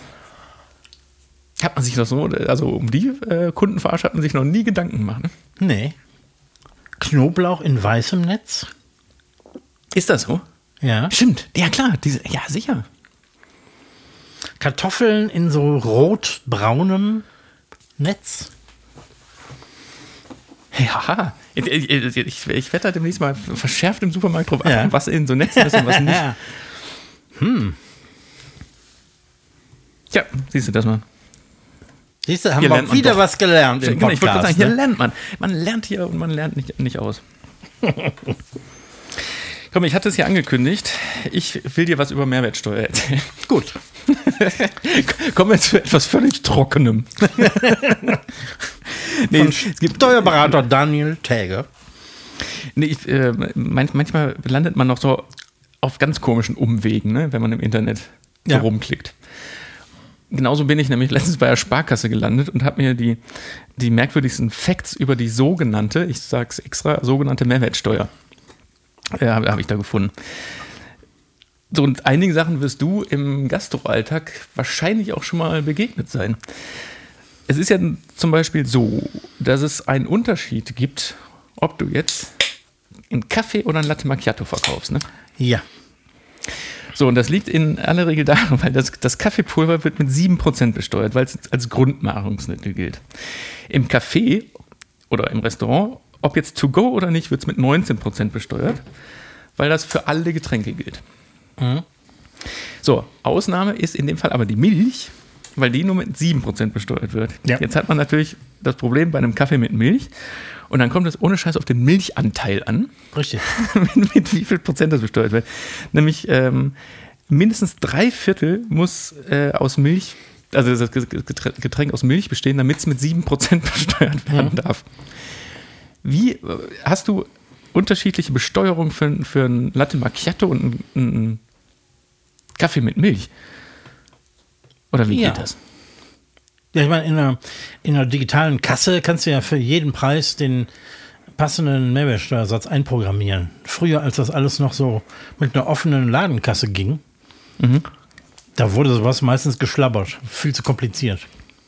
Hat man sich das so, also um die äh, Kundenverarsche hat man sich noch nie Gedanken gemacht, ne? Nee. Knoblauch in weißem Netz? Ist das so? Ja. Stimmt, ja klar, diese, ja sicher. Kartoffeln in so rot-braunem Netz? Ja, ich, ich, ich, ich werde da demnächst mal verschärft im Supermarkt drauf achten, ja. was in so Netzen ist und was nicht. hm. Tja, siehst du das mal. Siehst du, haben hier wir wieder doch was gelernt im Podcast. Ich wollte sagen, hier ne? lernt man. Man lernt hier und man lernt nicht, nicht aus. Komm, ich hatte es ja angekündigt. Ich will dir was über Mehrwertsteuer erzählen. Gut. Kommen wir zu etwas völlig Trockenem. nee, es gibt Steuerberater Daniel Täger. Nee, ich, äh, manchmal landet man noch so auf ganz komischen Umwegen, ne, wenn man im Internet so ja. rumklickt. Genauso bin ich nämlich letztens bei der Sparkasse gelandet und habe mir die, die merkwürdigsten Facts über die sogenannte, ich sag's extra, sogenannte Mehrwertsteuer ja, habe hab ich da gefunden. So, und einigen Sachen wirst du im Gastroalltag wahrscheinlich auch schon mal begegnet sein. Es ist ja zum Beispiel so, dass es einen Unterschied gibt, ob du jetzt einen Kaffee oder einen Latte Macchiato verkaufst, ne? Ja. So, und das liegt in aller Regel daran, weil das, das Kaffeepulver wird mit sieben Prozent besteuert, weil es als Grundnahrungsmittel gilt. Im Café oder im Restaurant, ob jetzt to go oder nicht, wird es mit neunzehn Prozent besteuert, weil das für alle Getränke gilt. Mhm. So, Ausnahme ist in dem Fall aber die Milch, weil die nur mit sieben Prozent besteuert wird. Ja. Jetzt hat man natürlich das Problem bei einem Kaffee mit Milch und dann kommt es ohne Scheiß auf den Milchanteil an. Richtig. mit, mit wie viel Prozent das besteuert wird. Nämlich ähm, mindestens drei Viertel muss äh, aus Milch, also das Getränk aus Milch bestehen, damit es mit sieben Prozent besteuert werden mhm. darf. Wie, hast du unterschiedliche Besteuerung für, für ein Latte Macchiato und ein, ein Kaffee mit Milch? Oder wie ja. geht das? Ja, ich meine, in einer, in einer digitalen Kasse kannst du ja für jeden Preis den passenden Mehrwertsteuersatz einprogrammieren. Früher, als das alles noch so mit einer offenen Ladenkasse ging, mhm. da wurde sowas meistens geschlabbert. Viel zu kompliziert.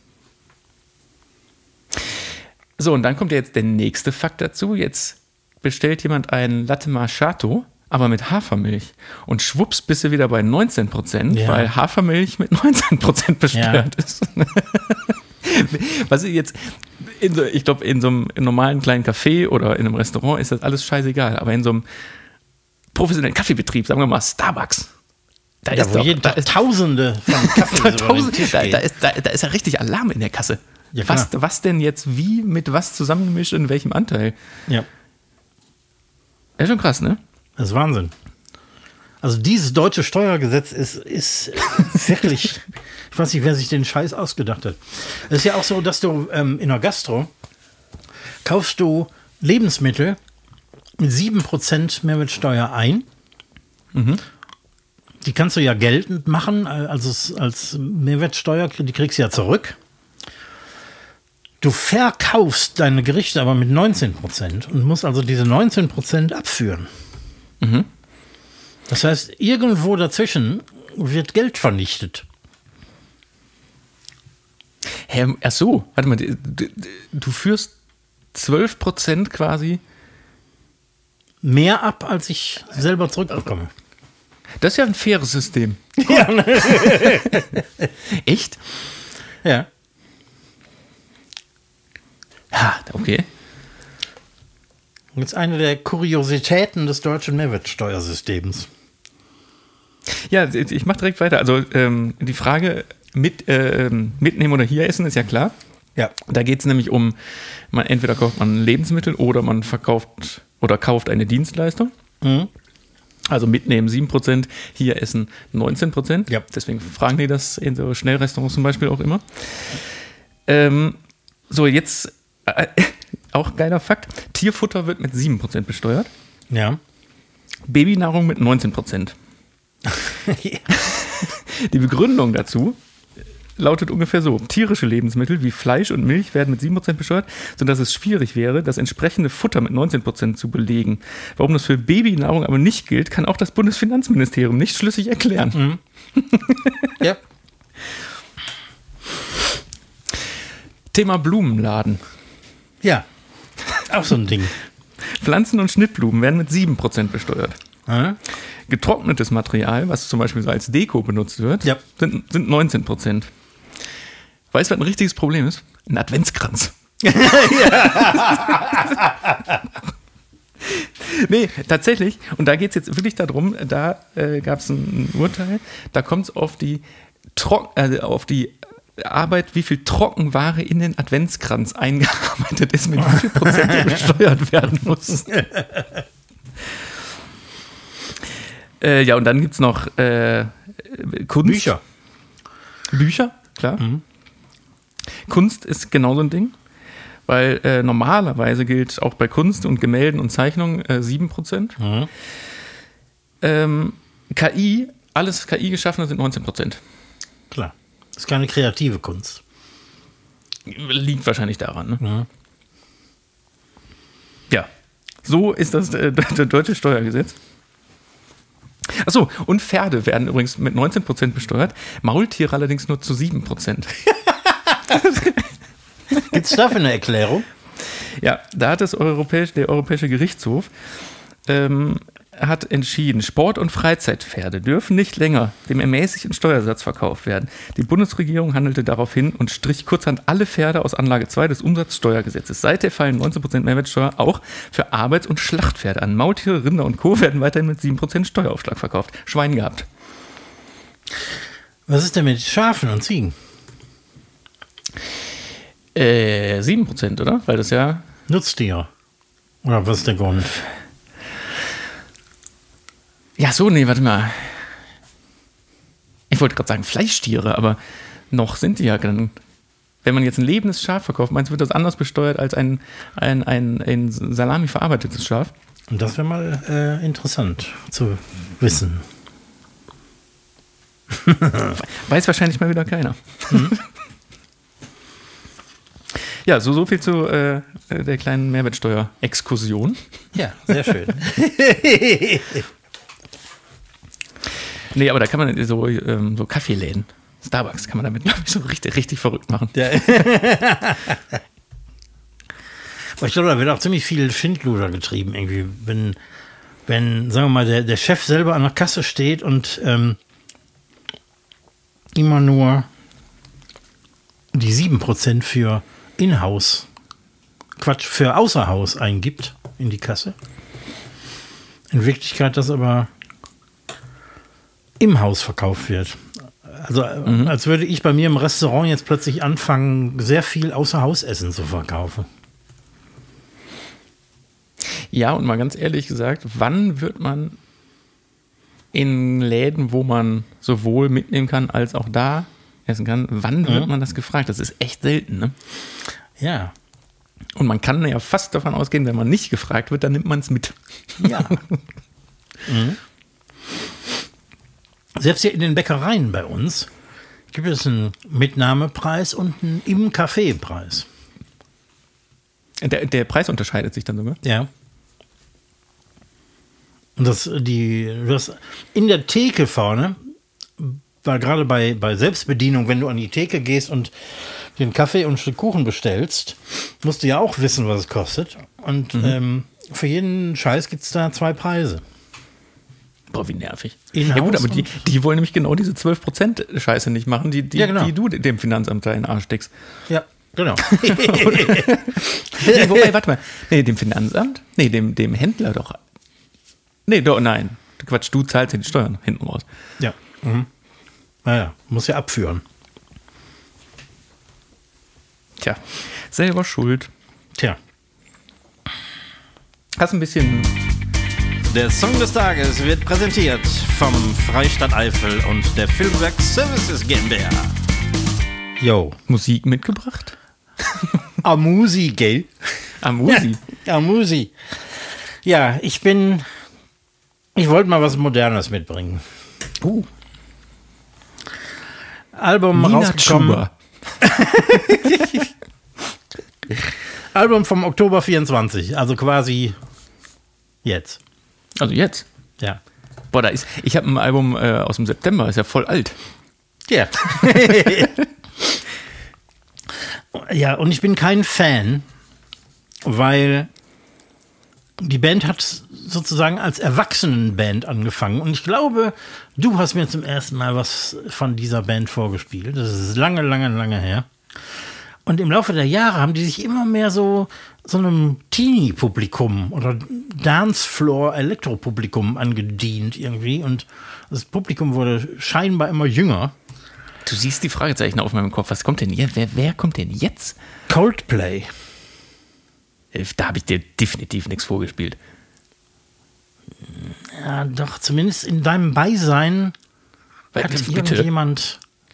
So, und dann kommt ja jetzt der nächste Fakt dazu. Jetzt bestellt jemand ein Latte Macchiato, aber mit Hafermilch. Und schwupps bist du wieder bei neunzehn Prozent, ja. weil Hafermilch mit neunzehn Prozent besteuert ja. ist. Was ich jetzt, in so, ich glaube, in so einem normalen kleinen Café oder in einem Restaurant ist das alles scheißegal. Aber in so einem professionellen Kaffeebetrieb, sagen wir mal Starbucks, da ja, ist wo doch, jeden da Tag ist, Tausende von Kaffee Tausend, da, da, ist, da, da ist ja richtig Alarm in der Kasse. Ja, was, was denn jetzt wie mit was zusammengemischt, in welchem Anteil? Ja. Ja, schon krass, ne? Das ist Wahnsinn. Also dieses deutsche Steuergesetz ist, ist wirklich, ich weiß nicht, wer sich den Scheiß ausgedacht hat. Es ist ja auch so, dass du ähm, in der Gastro kaufst du Lebensmittel mit sieben Prozent Mehrwertsteuer ein. Mhm. Die kannst du ja geltend machen, also als Mehrwertsteuer, die kriegst du ja zurück. Du verkaufst deine Gerichte aber mit neunzehn Prozent und musst also diese neunzehn Prozent abführen. Mhm. Das heißt, irgendwo dazwischen wird Geld vernichtet. Hä, ach so, warte mal, du, du führst zwölf Prozent quasi mehr ab, als ich selber zurückbekomme. Das ist ja ein faires System. Ja. Echt? Ja. Ja, okay. Jetzt eine der Kuriositäten des deutschen Mehrwertsteuersystems. Ja, ich mache direkt weiter. Also ähm, die Frage mit, äh, mitnehmen oder hier essen ist ja klar. Ja. Da geht es nämlich um, man, entweder kauft man Lebensmittel oder man verkauft oder kauft eine Dienstleistung. Mhm. Also mitnehmen sieben Prozent, hier essen neunzehn Prozent. Ja. Deswegen fragen die das in so Schnellrestaurants zum Beispiel auch immer. Ähm, so, jetzt äh, auch geiler Fakt. Tierfutter wird mit sieben Prozent besteuert. Ja. Babynahrung mit neunzehn Prozent. Ja. Die Begründung dazu lautet ungefähr so: Tierische Lebensmittel wie Fleisch und Milch werden mit sieben Prozent besteuert, sodass es schwierig wäre, das entsprechende Futter mit neunzehn Prozent zu belegen. Warum das für Babynahrung aber nicht gilt, kann auch das Bundesfinanzministerium nicht schlüssig erklären. Mhm. Ja. Thema Blumenladen. Ja, auch so ein Ding. Pflanzen- und Schnittblumen werden mit sieben Prozent besteuert. Mhm. Getrocknetes Material, was zum Beispiel so als Deko benutzt wird, ja. sind, sind neunzehn Prozent. Weißt du, was ein richtiges Problem ist? Ein Adventskranz. Nee, tatsächlich. Und da geht es jetzt wirklich darum, da äh, gab es ein, ein Urteil, da kommt es auf die Tro- äh, auf die Arbeit, wie viel Trockenware in den Adventskranz eingearbeitet ist, mit wie viel Prozent der besteuert werden muss. äh, ja, und dann gibt es noch äh, Kunst. Bücher. Bücher, klar. Mhm. Kunst ist genauso ein Ding, weil äh, normalerweise gilt auch bei Kunst und Gemälden und Zeichnungen äh, sieben Prozent. Mhm. Ähm, K I, alles K I geschaffene sind neunzehn Prozent. Klar. Das ist keine kreative Kunst. Liegt wahrscheinlich daran, ne? Mhm. Ja, so ist das äh, das deutsche Steuergesetz. Achso, und Pferde werden übrigens mit neunzehn Prozent besteuert, Maultiere allerdings nur zu sieben Prozent. Gibt es dafür eine Erklärung? Ja, da hat das Europäisch, der Europäische Gerichtshof ähm, hat entschieden, Sport- und Freizeitpferde dürfen nicht länger dem ermäßigten Steuersatz verkauft werden. Die Bundesregierung handelte daraufhin und strich kurzhand alle Pferde aus Anlage zwei des Umsatzsteuergesetzes. Seither fallen neunzehn Prozent Mehrwertsteuer auch für Arbeits- und Schlachtpferde an. Maultiere, Rinder und Co. werden weiterhin mit sieben Prozent Steueraufschlag verkauft. Schwein gehabt. Was ist denn mit Schafen und Ziegen? Äh, sieben Prozent, oder? Weil das ja... Nutztiere. Oder was ist der Grund? Ja, so, nee, warte mal. Ich wollte gerade sagen Fleischtiere, aber noch sind die ja dann. Wenn man jetzt ein lebendes Schaf verkauft, meinst du, wird das anders besteuert als ein, ein, ein, ein Salami verarbeitetes Schaf? Und das wäre mal äh, interessant zu wissen. Weiß wahrscheinlich mal wieder keiner. Mhm. Ja, so, so viel zu äh, der kleinen Mehrwertsteuer-Exkursion. Ja, sehr schön. Nee, aber da kann man so, ähm, so Kaffeeläden, Starbucks, kann man damit, glaube ich, so richtig, richtig verrückt machen. Ja. Aber ich glaube, da wird auch ziemlich viel Schindluder getrieben, irgendwie. Wenn, wenn sagen wir mal, der, der Chef selber an der Kasse steht und ähm, immer nur die sieben Prozent für Inhouse, Quatsch, für Außerhaus eingibt in die Kasse. In Wirklichkeit das aber im Haus verkauft wird. Also mhm. als würde ich bei mir im Restaurant jetzt plötzlich anfangen, sehr viel Außerhausessen zu verkaufen. Ja, und mal ganz ehrlich gesagt, wann wird man in Läden, wo man sowohl mitnehmen kann, als auch da essen kann, wann wird mhm. man das gefragt? Das ist echt selten, ne? Ja. Und man kann ja fast davon ausgehen, wenn man nicht gefragt wird, dann nimmt man es mit. Ja. mhm. Selbst hier in den Bäckereien bei uns gibt es einen Mitnahmepreis und einen Im-Café-Preis. Der, der Preis unterscheidet sich dann sogar? Ja. Und das, die, das in der Theke vorne, weil gerade bei, bei Selbstbedienung, wenn du an die Theke gehst und den Kaffee und ein Stück Kuchen bestellst, musst du ja auch wissen, was es kostet. Und mhm. ähm, für jeden Scheiß gibt es da zwei Preise. Boah, wie nervig. In ja gut, aber die, die wollen nämlich genau diese zwölf Prozent Scheiße nicht machen, die, die, ja, genau. die du dem Finanzamt da in den Arsch steckst. Ja, genau. nee, wobei, warte mal. Nee, dem Finanzamt? Nee, dem, dem Händler doch. Nee, doch, nein. Quatsch, du zahlst ja die Steuern hinten raus. Ja. Mhm. Naja, muss ja abführen. Tja, selber schuld. Tja. Hast ein bisschen... Der Song des Tages wird präsentiert vom Freistaat Eifel und der Filmwerk Services GmbH. Jo. Musik mitgebracht? Amusi, gell? Amusi. Ja, Amusi. Ja, ich bin... Ich wollte mal was Modernes mitbringen. Uh. Album Nina rausgekommen. Album vom Oktober vierundzwanzig, also quasi jetzt. Also jetzt? Ja. Boah, da ist. Ich habe ein Album äh, aus dem September, ist ja voll alt. Ja. Ja, und ich bin kein Fan, weil die Band hat sozusagen als Erwachsenenband angefangen. Und ich glaube, du hast mir zum ersten Mal was von dieser Band vorgespielt. Das ist lange, lange, lange her. Und im Laufe der Jahre haben die sich immer mehr so, so einem Teenie-Publikum oder Dancefloor-Elektro-Publikum angedient irgendwie. Und das Publikum wurde scheinbar immer jünger. Du siehst die Fragezeichen auf meinem Kopf. Was kommt denn jetzt? Wer, wer kommt denn jetzt? Coldplay. Da habe ich dir definitiv nichts vorgespielt. Ja, doch, zumindest in deinem Beisein Weil, hat bitte? irgendjemand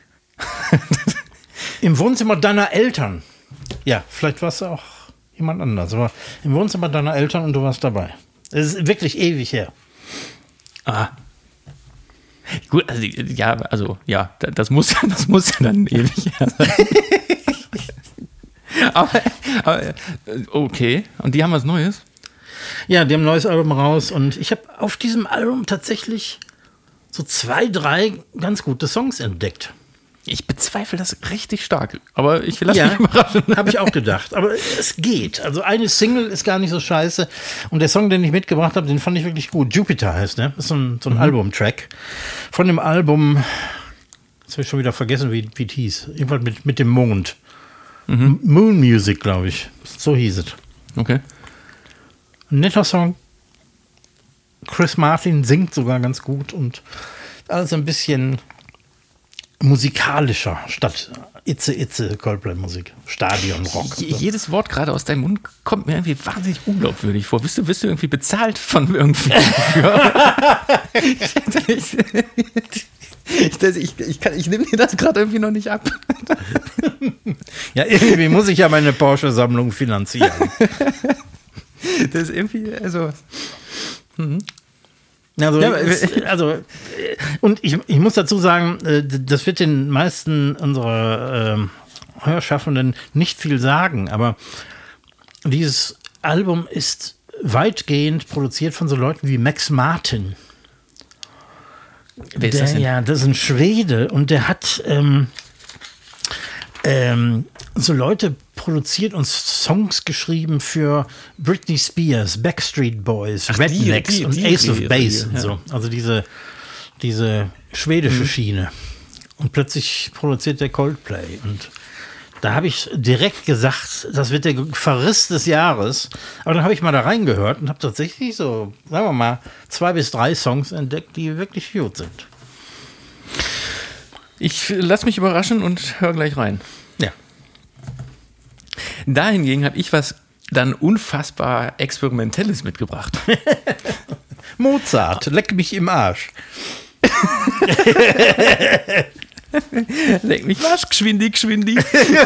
im Wohnzimmer deiner Eltern. Ja, vielleicht war es auch jemand anders, aber im Wohnzimmer deiner Eltern und du warst dabei. Es ist wirklich ewig her. Ah. Gut, also ja, also ja, das muss, das muss ja dann ewig her sein. aber, aber okay, und die haben was Neues? Ja, die haben ein neues Album raus und ich habe auf diesem Album tatsächlich so zwei, drei ganz gute Songs entdeckt. Ich bezweifle das richtig stark, aber ich lasse Ja, mich überraschen. habe ich auch gedacht. Aber es geht. Also eine Single ist gar nicht so scheiße. Und der Song, den ich mitgebracht habe, den fand ich wirklich gut. Jupiter heißt, ne? Das ist so ein, so ein mhm. Albumtrack. Von dem Album, jetzt habe ich schon wieder vergessen, wie, wie es hieß. Irgendwas mit, mit dem Mond. Mhm. Moon Music, glaube ich. So hieß es. Okay. Ein netter Song. Chris Martin singt sogar ganz gut und alles ein bisschen musikalischer statt Itze Itze Coldplay-Musik. Stadionrock. Je, jedes Wort gerade aus deinem Mund kommt mir irgendwie wahnsinnig unglaubwürdig vor. Bist du, bist du irgendwie bezahlt von irgendwie? ich, ich, ich, ich, kann, ich nehme dir das gerade irgendwie noch nicht ab. Ja, irgendwie muss ich ja meine Porsche-Sammlung finanzieren. Das ist irgendwie, also... Mhm. Also, ja, es, also, und ich, ich muss dazu sagen, das wird den meisten unserer äh, Hörschaffenden nicht viel sagen, aber dieses Album ist weitgehend produziert von so Leuten wie Max Martin. Wer ist der, das denn? Ja, das ist ein Schwede und der hat ähm, ähm, so Leute produziert und Songs geschrieben für Britney Spears, Backstreet Boys, Ach, Rednecks die, die, und die, Ace die, of die, Base die, und ja. so. Also diese, diese schwedische mhm. Schiene. Und plötzlich produziert der Coldplay. Und da habe ich direkt gesagt, das wird der Verriss des Jahres. Aber dann habe ich mal da reingehört und habe tatsächlich so, sagen wir mal, zwei bis drei Songs entdeckt, die wirklich gut sind. Ich lasse mich überraschen und höre gleich rein. Ja. Dahingegen habe ich was dann unfassbar Experimentelles mitgebracht. Mozart, leck mich im Arsch. Leck mich Arsch, geschwindi, geschwindi.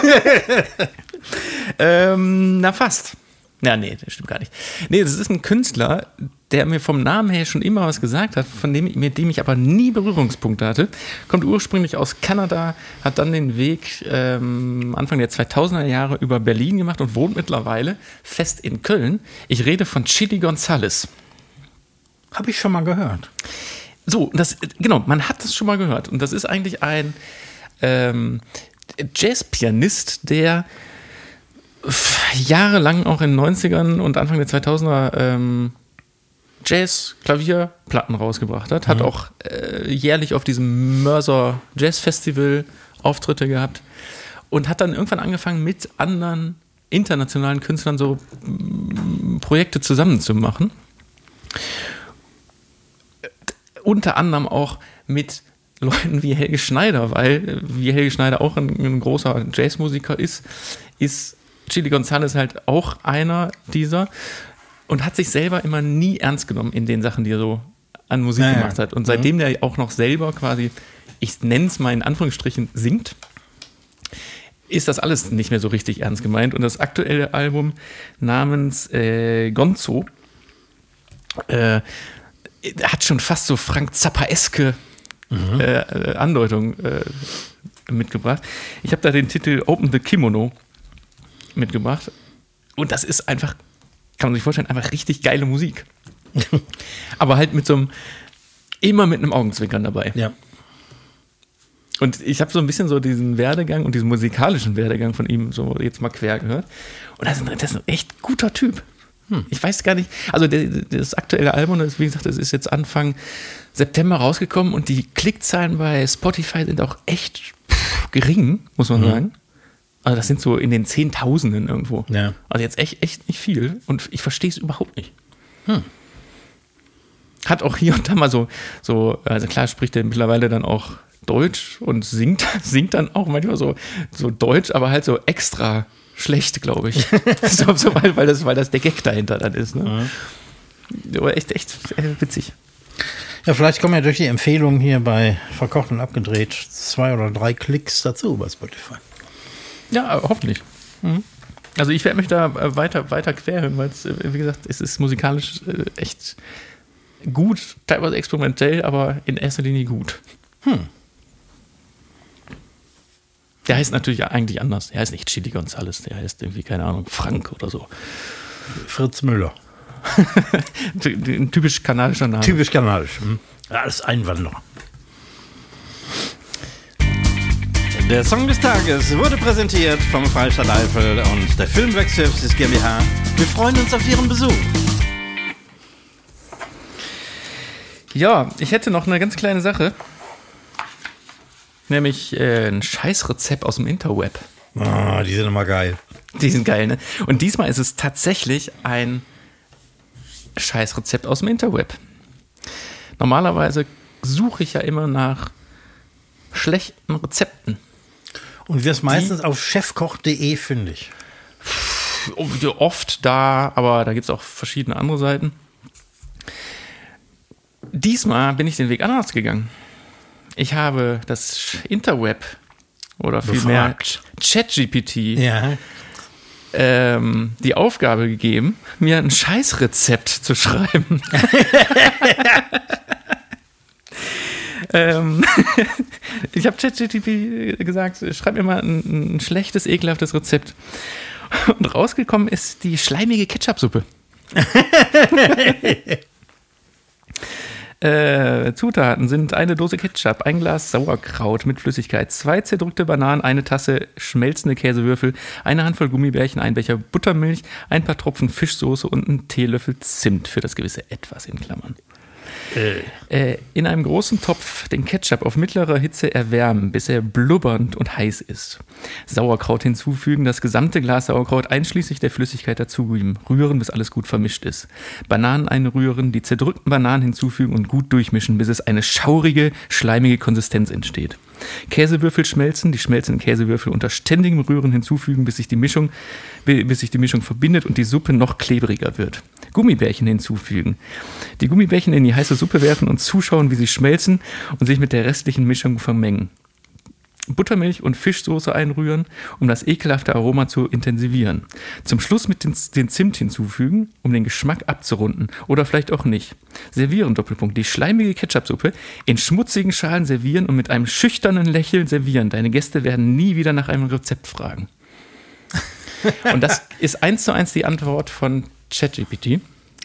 ähm, na fast. Ja, nee, das stimmt gar nicht. Nee, das ist ein Künstler, der mir vom Namen her schon immer was gesagt hat, von dem, mit dem ich aber nie Berührungspunkte hatte. Kommt ursprünglich aus Kanada, hat dann den Weg ähm, Anfang der zweitausender Jahre über Berlin gemacht und wohnt mittlerweile fest in Köln. Ich rede von Chili González. Habe ich schon mal gehört. So, das, genau, man hat das schon mal gehört. Und das ist eigentlich ein ähm, Jazzpianist, der jahrelang auch in den neunzigern und Anfang der zweitausender ähm, Jazz, Klavier, Platten rausgebracht hat. Hat mhm. auch äh, jährlich auf diesem Mörser Jazz Festival Auftritte gehabt und hat dann irgendwann angefangen, mit anderen internationalen Künstlern so m, Projekte zusammenzumachen. Unter anderem auch mit Leuten wie Helge Schneider, weil wie Helge Schneider auch ein, ein großer Jazzmusiker ist, ist Chili González halt auch einer dieser und hat sich selber immer nie ernst genommen in den Sachen, die er so an Musik ja, gemacht hat. Und seitdem ja. der auch noch selber quasi, ich nenne es mal in Anführungsstrichen, singt, ist das alles nicht mehr so richtig ernst gemeint. Und das aktuelle Album namens äh, Gonzo äh, hat schon fast so Frank Zappa-eske mhm. äh, Andeutung äh, mitgebracht. Ich habe da den Titel Open the Kimono mitgebracht und das ist einfach, kann man sich vorstellen, einfach richtig geile Musik. Aber halt mit so einem, immer mit einem Augenzwinkern dabei. Ja. Und ich habe so ein bisschen so diesen Werdegang und diesen musikalischen Werdegang von ihm so jetzt mal quer gehört und das ist, das ist ein echt guter Typ. Hm. Ich weiß gar nicht, also der, das aktuelle Album, das, wie gesagt, das ist jetzt Anfang September rausgekommen und die Klickzahlen bei Spotify sind auch echt pff, gering, muss man mhm. sagen. Also das sind so in den Zehntausenden irgendwo. Ja. Also jetzt echt, echt nicht viel und ich verstehe es überhaupt nicht. Hm. Hat auch hier und da mal so, so, also klar spricht er mittlerweile dann auch Deutsch und singt, singt dann auch manchmal so, so Deutsch, aber halt so extra schlecht, glaube ich. so, so, weil, weil, das, weil das der Gag dahinter dann ist. Ne? Mhm. Aber echt, echt äh, witzig. Ja, vielleicht kommen ja durch die Empfehlung hier bei Verkocht und Abgedreht zwei oder drei Klicks dazu bei Spotify. Ja, hoffentlich. Mhm. Also ich werde mich da weiter, weiter querhören, weil es, wie gesagt, es ist musikalisch echt gut, teilweise experimentell, aber in erster Linie gut. Hm. Der heißt natürlich eigentlich anders. Der heißt nicht Chili González, der heißt irgendwie, keine Ahnung, Frank oder so. Fritz Müller. Ein typisch kanadischer Name. Typisch kanadisch. Hm. Ja, das ist Einwanderer. Der Song des Tages wurde präsentiert vom Freistaat Eifel und der Filmwerk Services GmbH. Wir freuen uns auf Ihren Besuch. Ja, ich hätte noch eine ganz kleine Sache. Nämlich äh, ein Scheißrezept aus dem Interweb. Oh, die sind immer geil. Die sind geil, ne? Und diesmal ist es tatsächlich ein Scheißrezept aus dem Interweb. Normalerweise suche ich ja immer nach schlechten Rezepten. Und wirst meistens auf chefkoch punkt de fündig. Oft da, aber da gibt es auch verschiedene andere Seiten. Diesmal bin ich den Weg anders gegangen. Ich habe das Interweb oder vielmehr ChatGPT ja. ähm, die Aufgabe gegeben, mir ein Scheißrezept zu schreiben. ähm, ich habe ChatGPT gesagt, schreib mir mal ein, ein schlechtes, ekelhaftes Rezept. Und rausgekommen ist die schleimige Ketchupsuppe. Äh, Zutaten sind eine Dose Ketchup, ein Glas Sauerkraut mit Flüssigkeit, zwei zerdrückte Bananen, eine Tasse schmelzende Käsewürfel, eine Handvoll Gummibärchen, ein Becher Buttermilch, ein paar Tropfen Fischsoße und ein Teelöffel Zimt für das gewisse Etwas in Klammern. Äh. Äh, in einem großen Topf den Ketchup auf mittlerer Hitze erwärmen, bis er blubbernd und heiß ist. Sauerkraut hinzufügen, das gesamte Glas Sauerkraut einschließlich der Flüssigkeit dazugeben. Rühren, bis alles gut vermischt ist. Bananen einrühren, die zerdrückten Bananen hinzufügen und gut durchmischen, bis es eine schaurige, schleimige Konsistenz entsteht. Käsewürfel schmelzen, die schmelzenden Käsewürfel unter ständigem Rühren hinzufügen, bis sich die Mischung, bis sich die Mischung verbindet und die Suppe noch klebriger wird. Gummibärchen hinzufügen. Die Gummibärchen in die heiße Suppe werfen und zuschauen, wie sie schmelzen und sich mit der restlichen Mischung vermengen. Buttermilch und Fischsoße einrühren, um das ekelhafte Aroma zu intensivieren. Zum Schluss mit den, den Zimt hinzufügen, um den Geschmack abzurunden. Oder vielleicht auch nicht. Servieren, Doppelpunkt. Die schleimige Ketchupsuppe in schmutzigen Schalen servieren und mit einem schüchternen Lächeln servieren. Deine Gäste werden nie wieder nach einem Rezept fragen. Und das ist eins zu eins die Antwort von ChatGPT.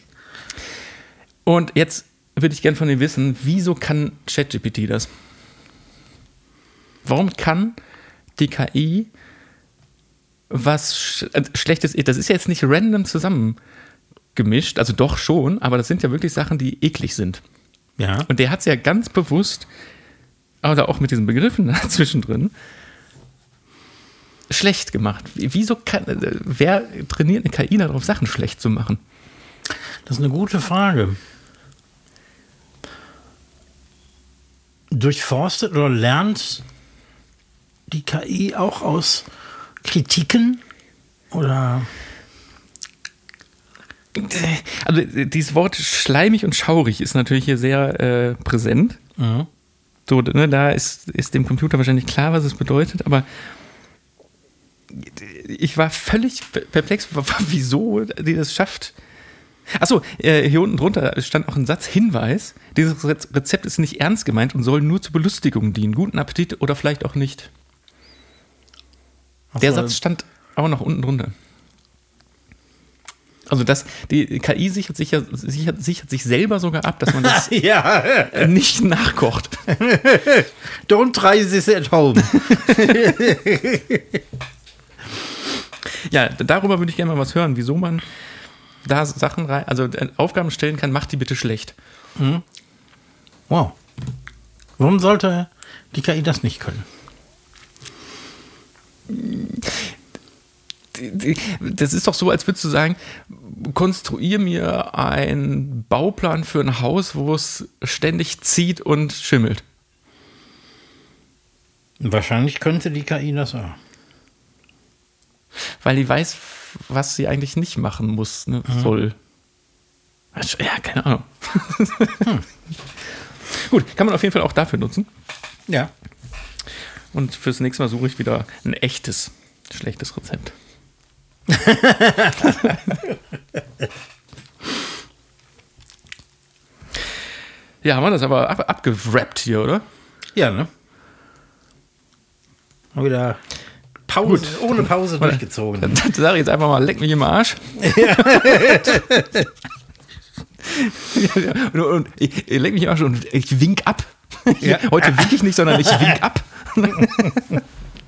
Und jetzt würde ich gerne von dir wissen, wieso kann ChatGPT das? Warum kann die K I was sch- äh, Schlechtes, das ist ja jetzt nicht random zusammengemischt, also doch schon, aber das sind ja wirklich Sachen, die eklig sind. Ja. Und der hat es ja ganz bewusst, oder auch mit diesen Begriffen dazwischen schlecht gemacht. Wieso kann, wer trainiert eine K I darauf, Sachen schlecht zu machen? Das ist eine gute Frage. Durchforstet oder lernt die K I auch aus Kritiken oder? Also dieses Wort schleimig und schaurig ist natürlich hier sehr äh, präsent. Mhm. So, ne, da ist, ist dem Computer wahrscheinlich klar, was es bedeutet, aber ich war völlig perplex, wieso die das schafft. Achso, äh, hier unten drunter stand auch ein Satz, Hinweis, dieses Rezept ist nicht ernst gemeint und soll nur zur Belustigung dienen. Guten Appetit oder vielleicht auch nicht. Der so. Satz stand auch noch unten drunter. Also das, die K I sichert sich, ja, sichert, sichert sich selber sogar ab, dass man das ja. nicht nachkocht. Don't try this at home. Ja, darüber würde ich gerne mal was hören, wieso man da Sachen rein, also Aufgaben stellen kann, macht die bitte schlecht. Mhm. Wow. Warum sollte die K I das nicht können? Das ist doch so, als würdest du sagen, konstruier mir einen Bauplan für ein Haus, wo es ständig zieht und schimmelt. Wahrscheinlich könnte die K I das auch. Weil die weiß, was sie eigentlich nicht machen muss, ne, mhm. soll. Ja, keine Ahnung. hm. Gut, kann man auf jeden Fall auch dafür nutzen. Ja. Und fürs nächste Mal suche ich wieder ein echtes, schlechtes Rezept. Ja, haben wir das aber ab, abgerappt hier, oder? Ja, ne? Mal wieder Pause, Gut. ohne Pause durchgezogen. Dann, dann sage ich jetzt einfach mal, leck mich im Arsch. Ja. und, und ich, ich leck mich im Arsch und ich wink ab. Ja. Heute wink ich nicht, sondern ich wink ab.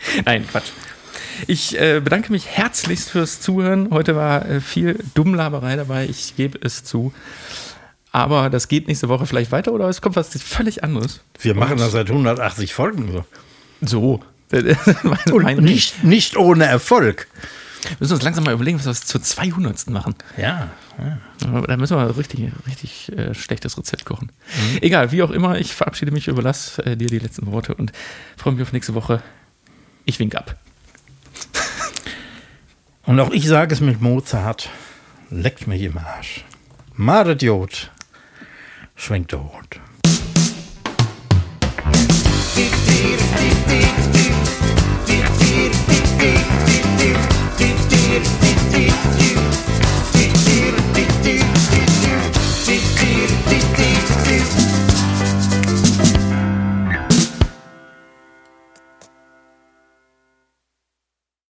Nein, Quatsch. Ich äh, bedanke mich herzlichst fürs Zuhören. Heute war äh, viel Dummlaberei dabei, ich gebe es zu. Aber das geht nächste Woche vielleicht weiter oder es kommt was völlig anderes. Wir machen das seit hundertachtzig Folgen so. So. Und nicht, nicht ohne Erfolg. Wir müssen uns langsam mal überlegen, was wir zur zweihundertsten machen. Ja. ja. Da müssen wir richtig, richtig äh, schlechtes Rezept kochen. Mhm. Egal, wie auch immer, ich verabschiede mich, überlasse äh, dir die letzten Worte und freue mich auf nächste Woche. Ich wink ab. Und auch ich sage es mit Mozart, leckt mich im Arsch. Maret Jod, schwenkt der Hut. Do, do, do, do, do, do, do, do, do, do.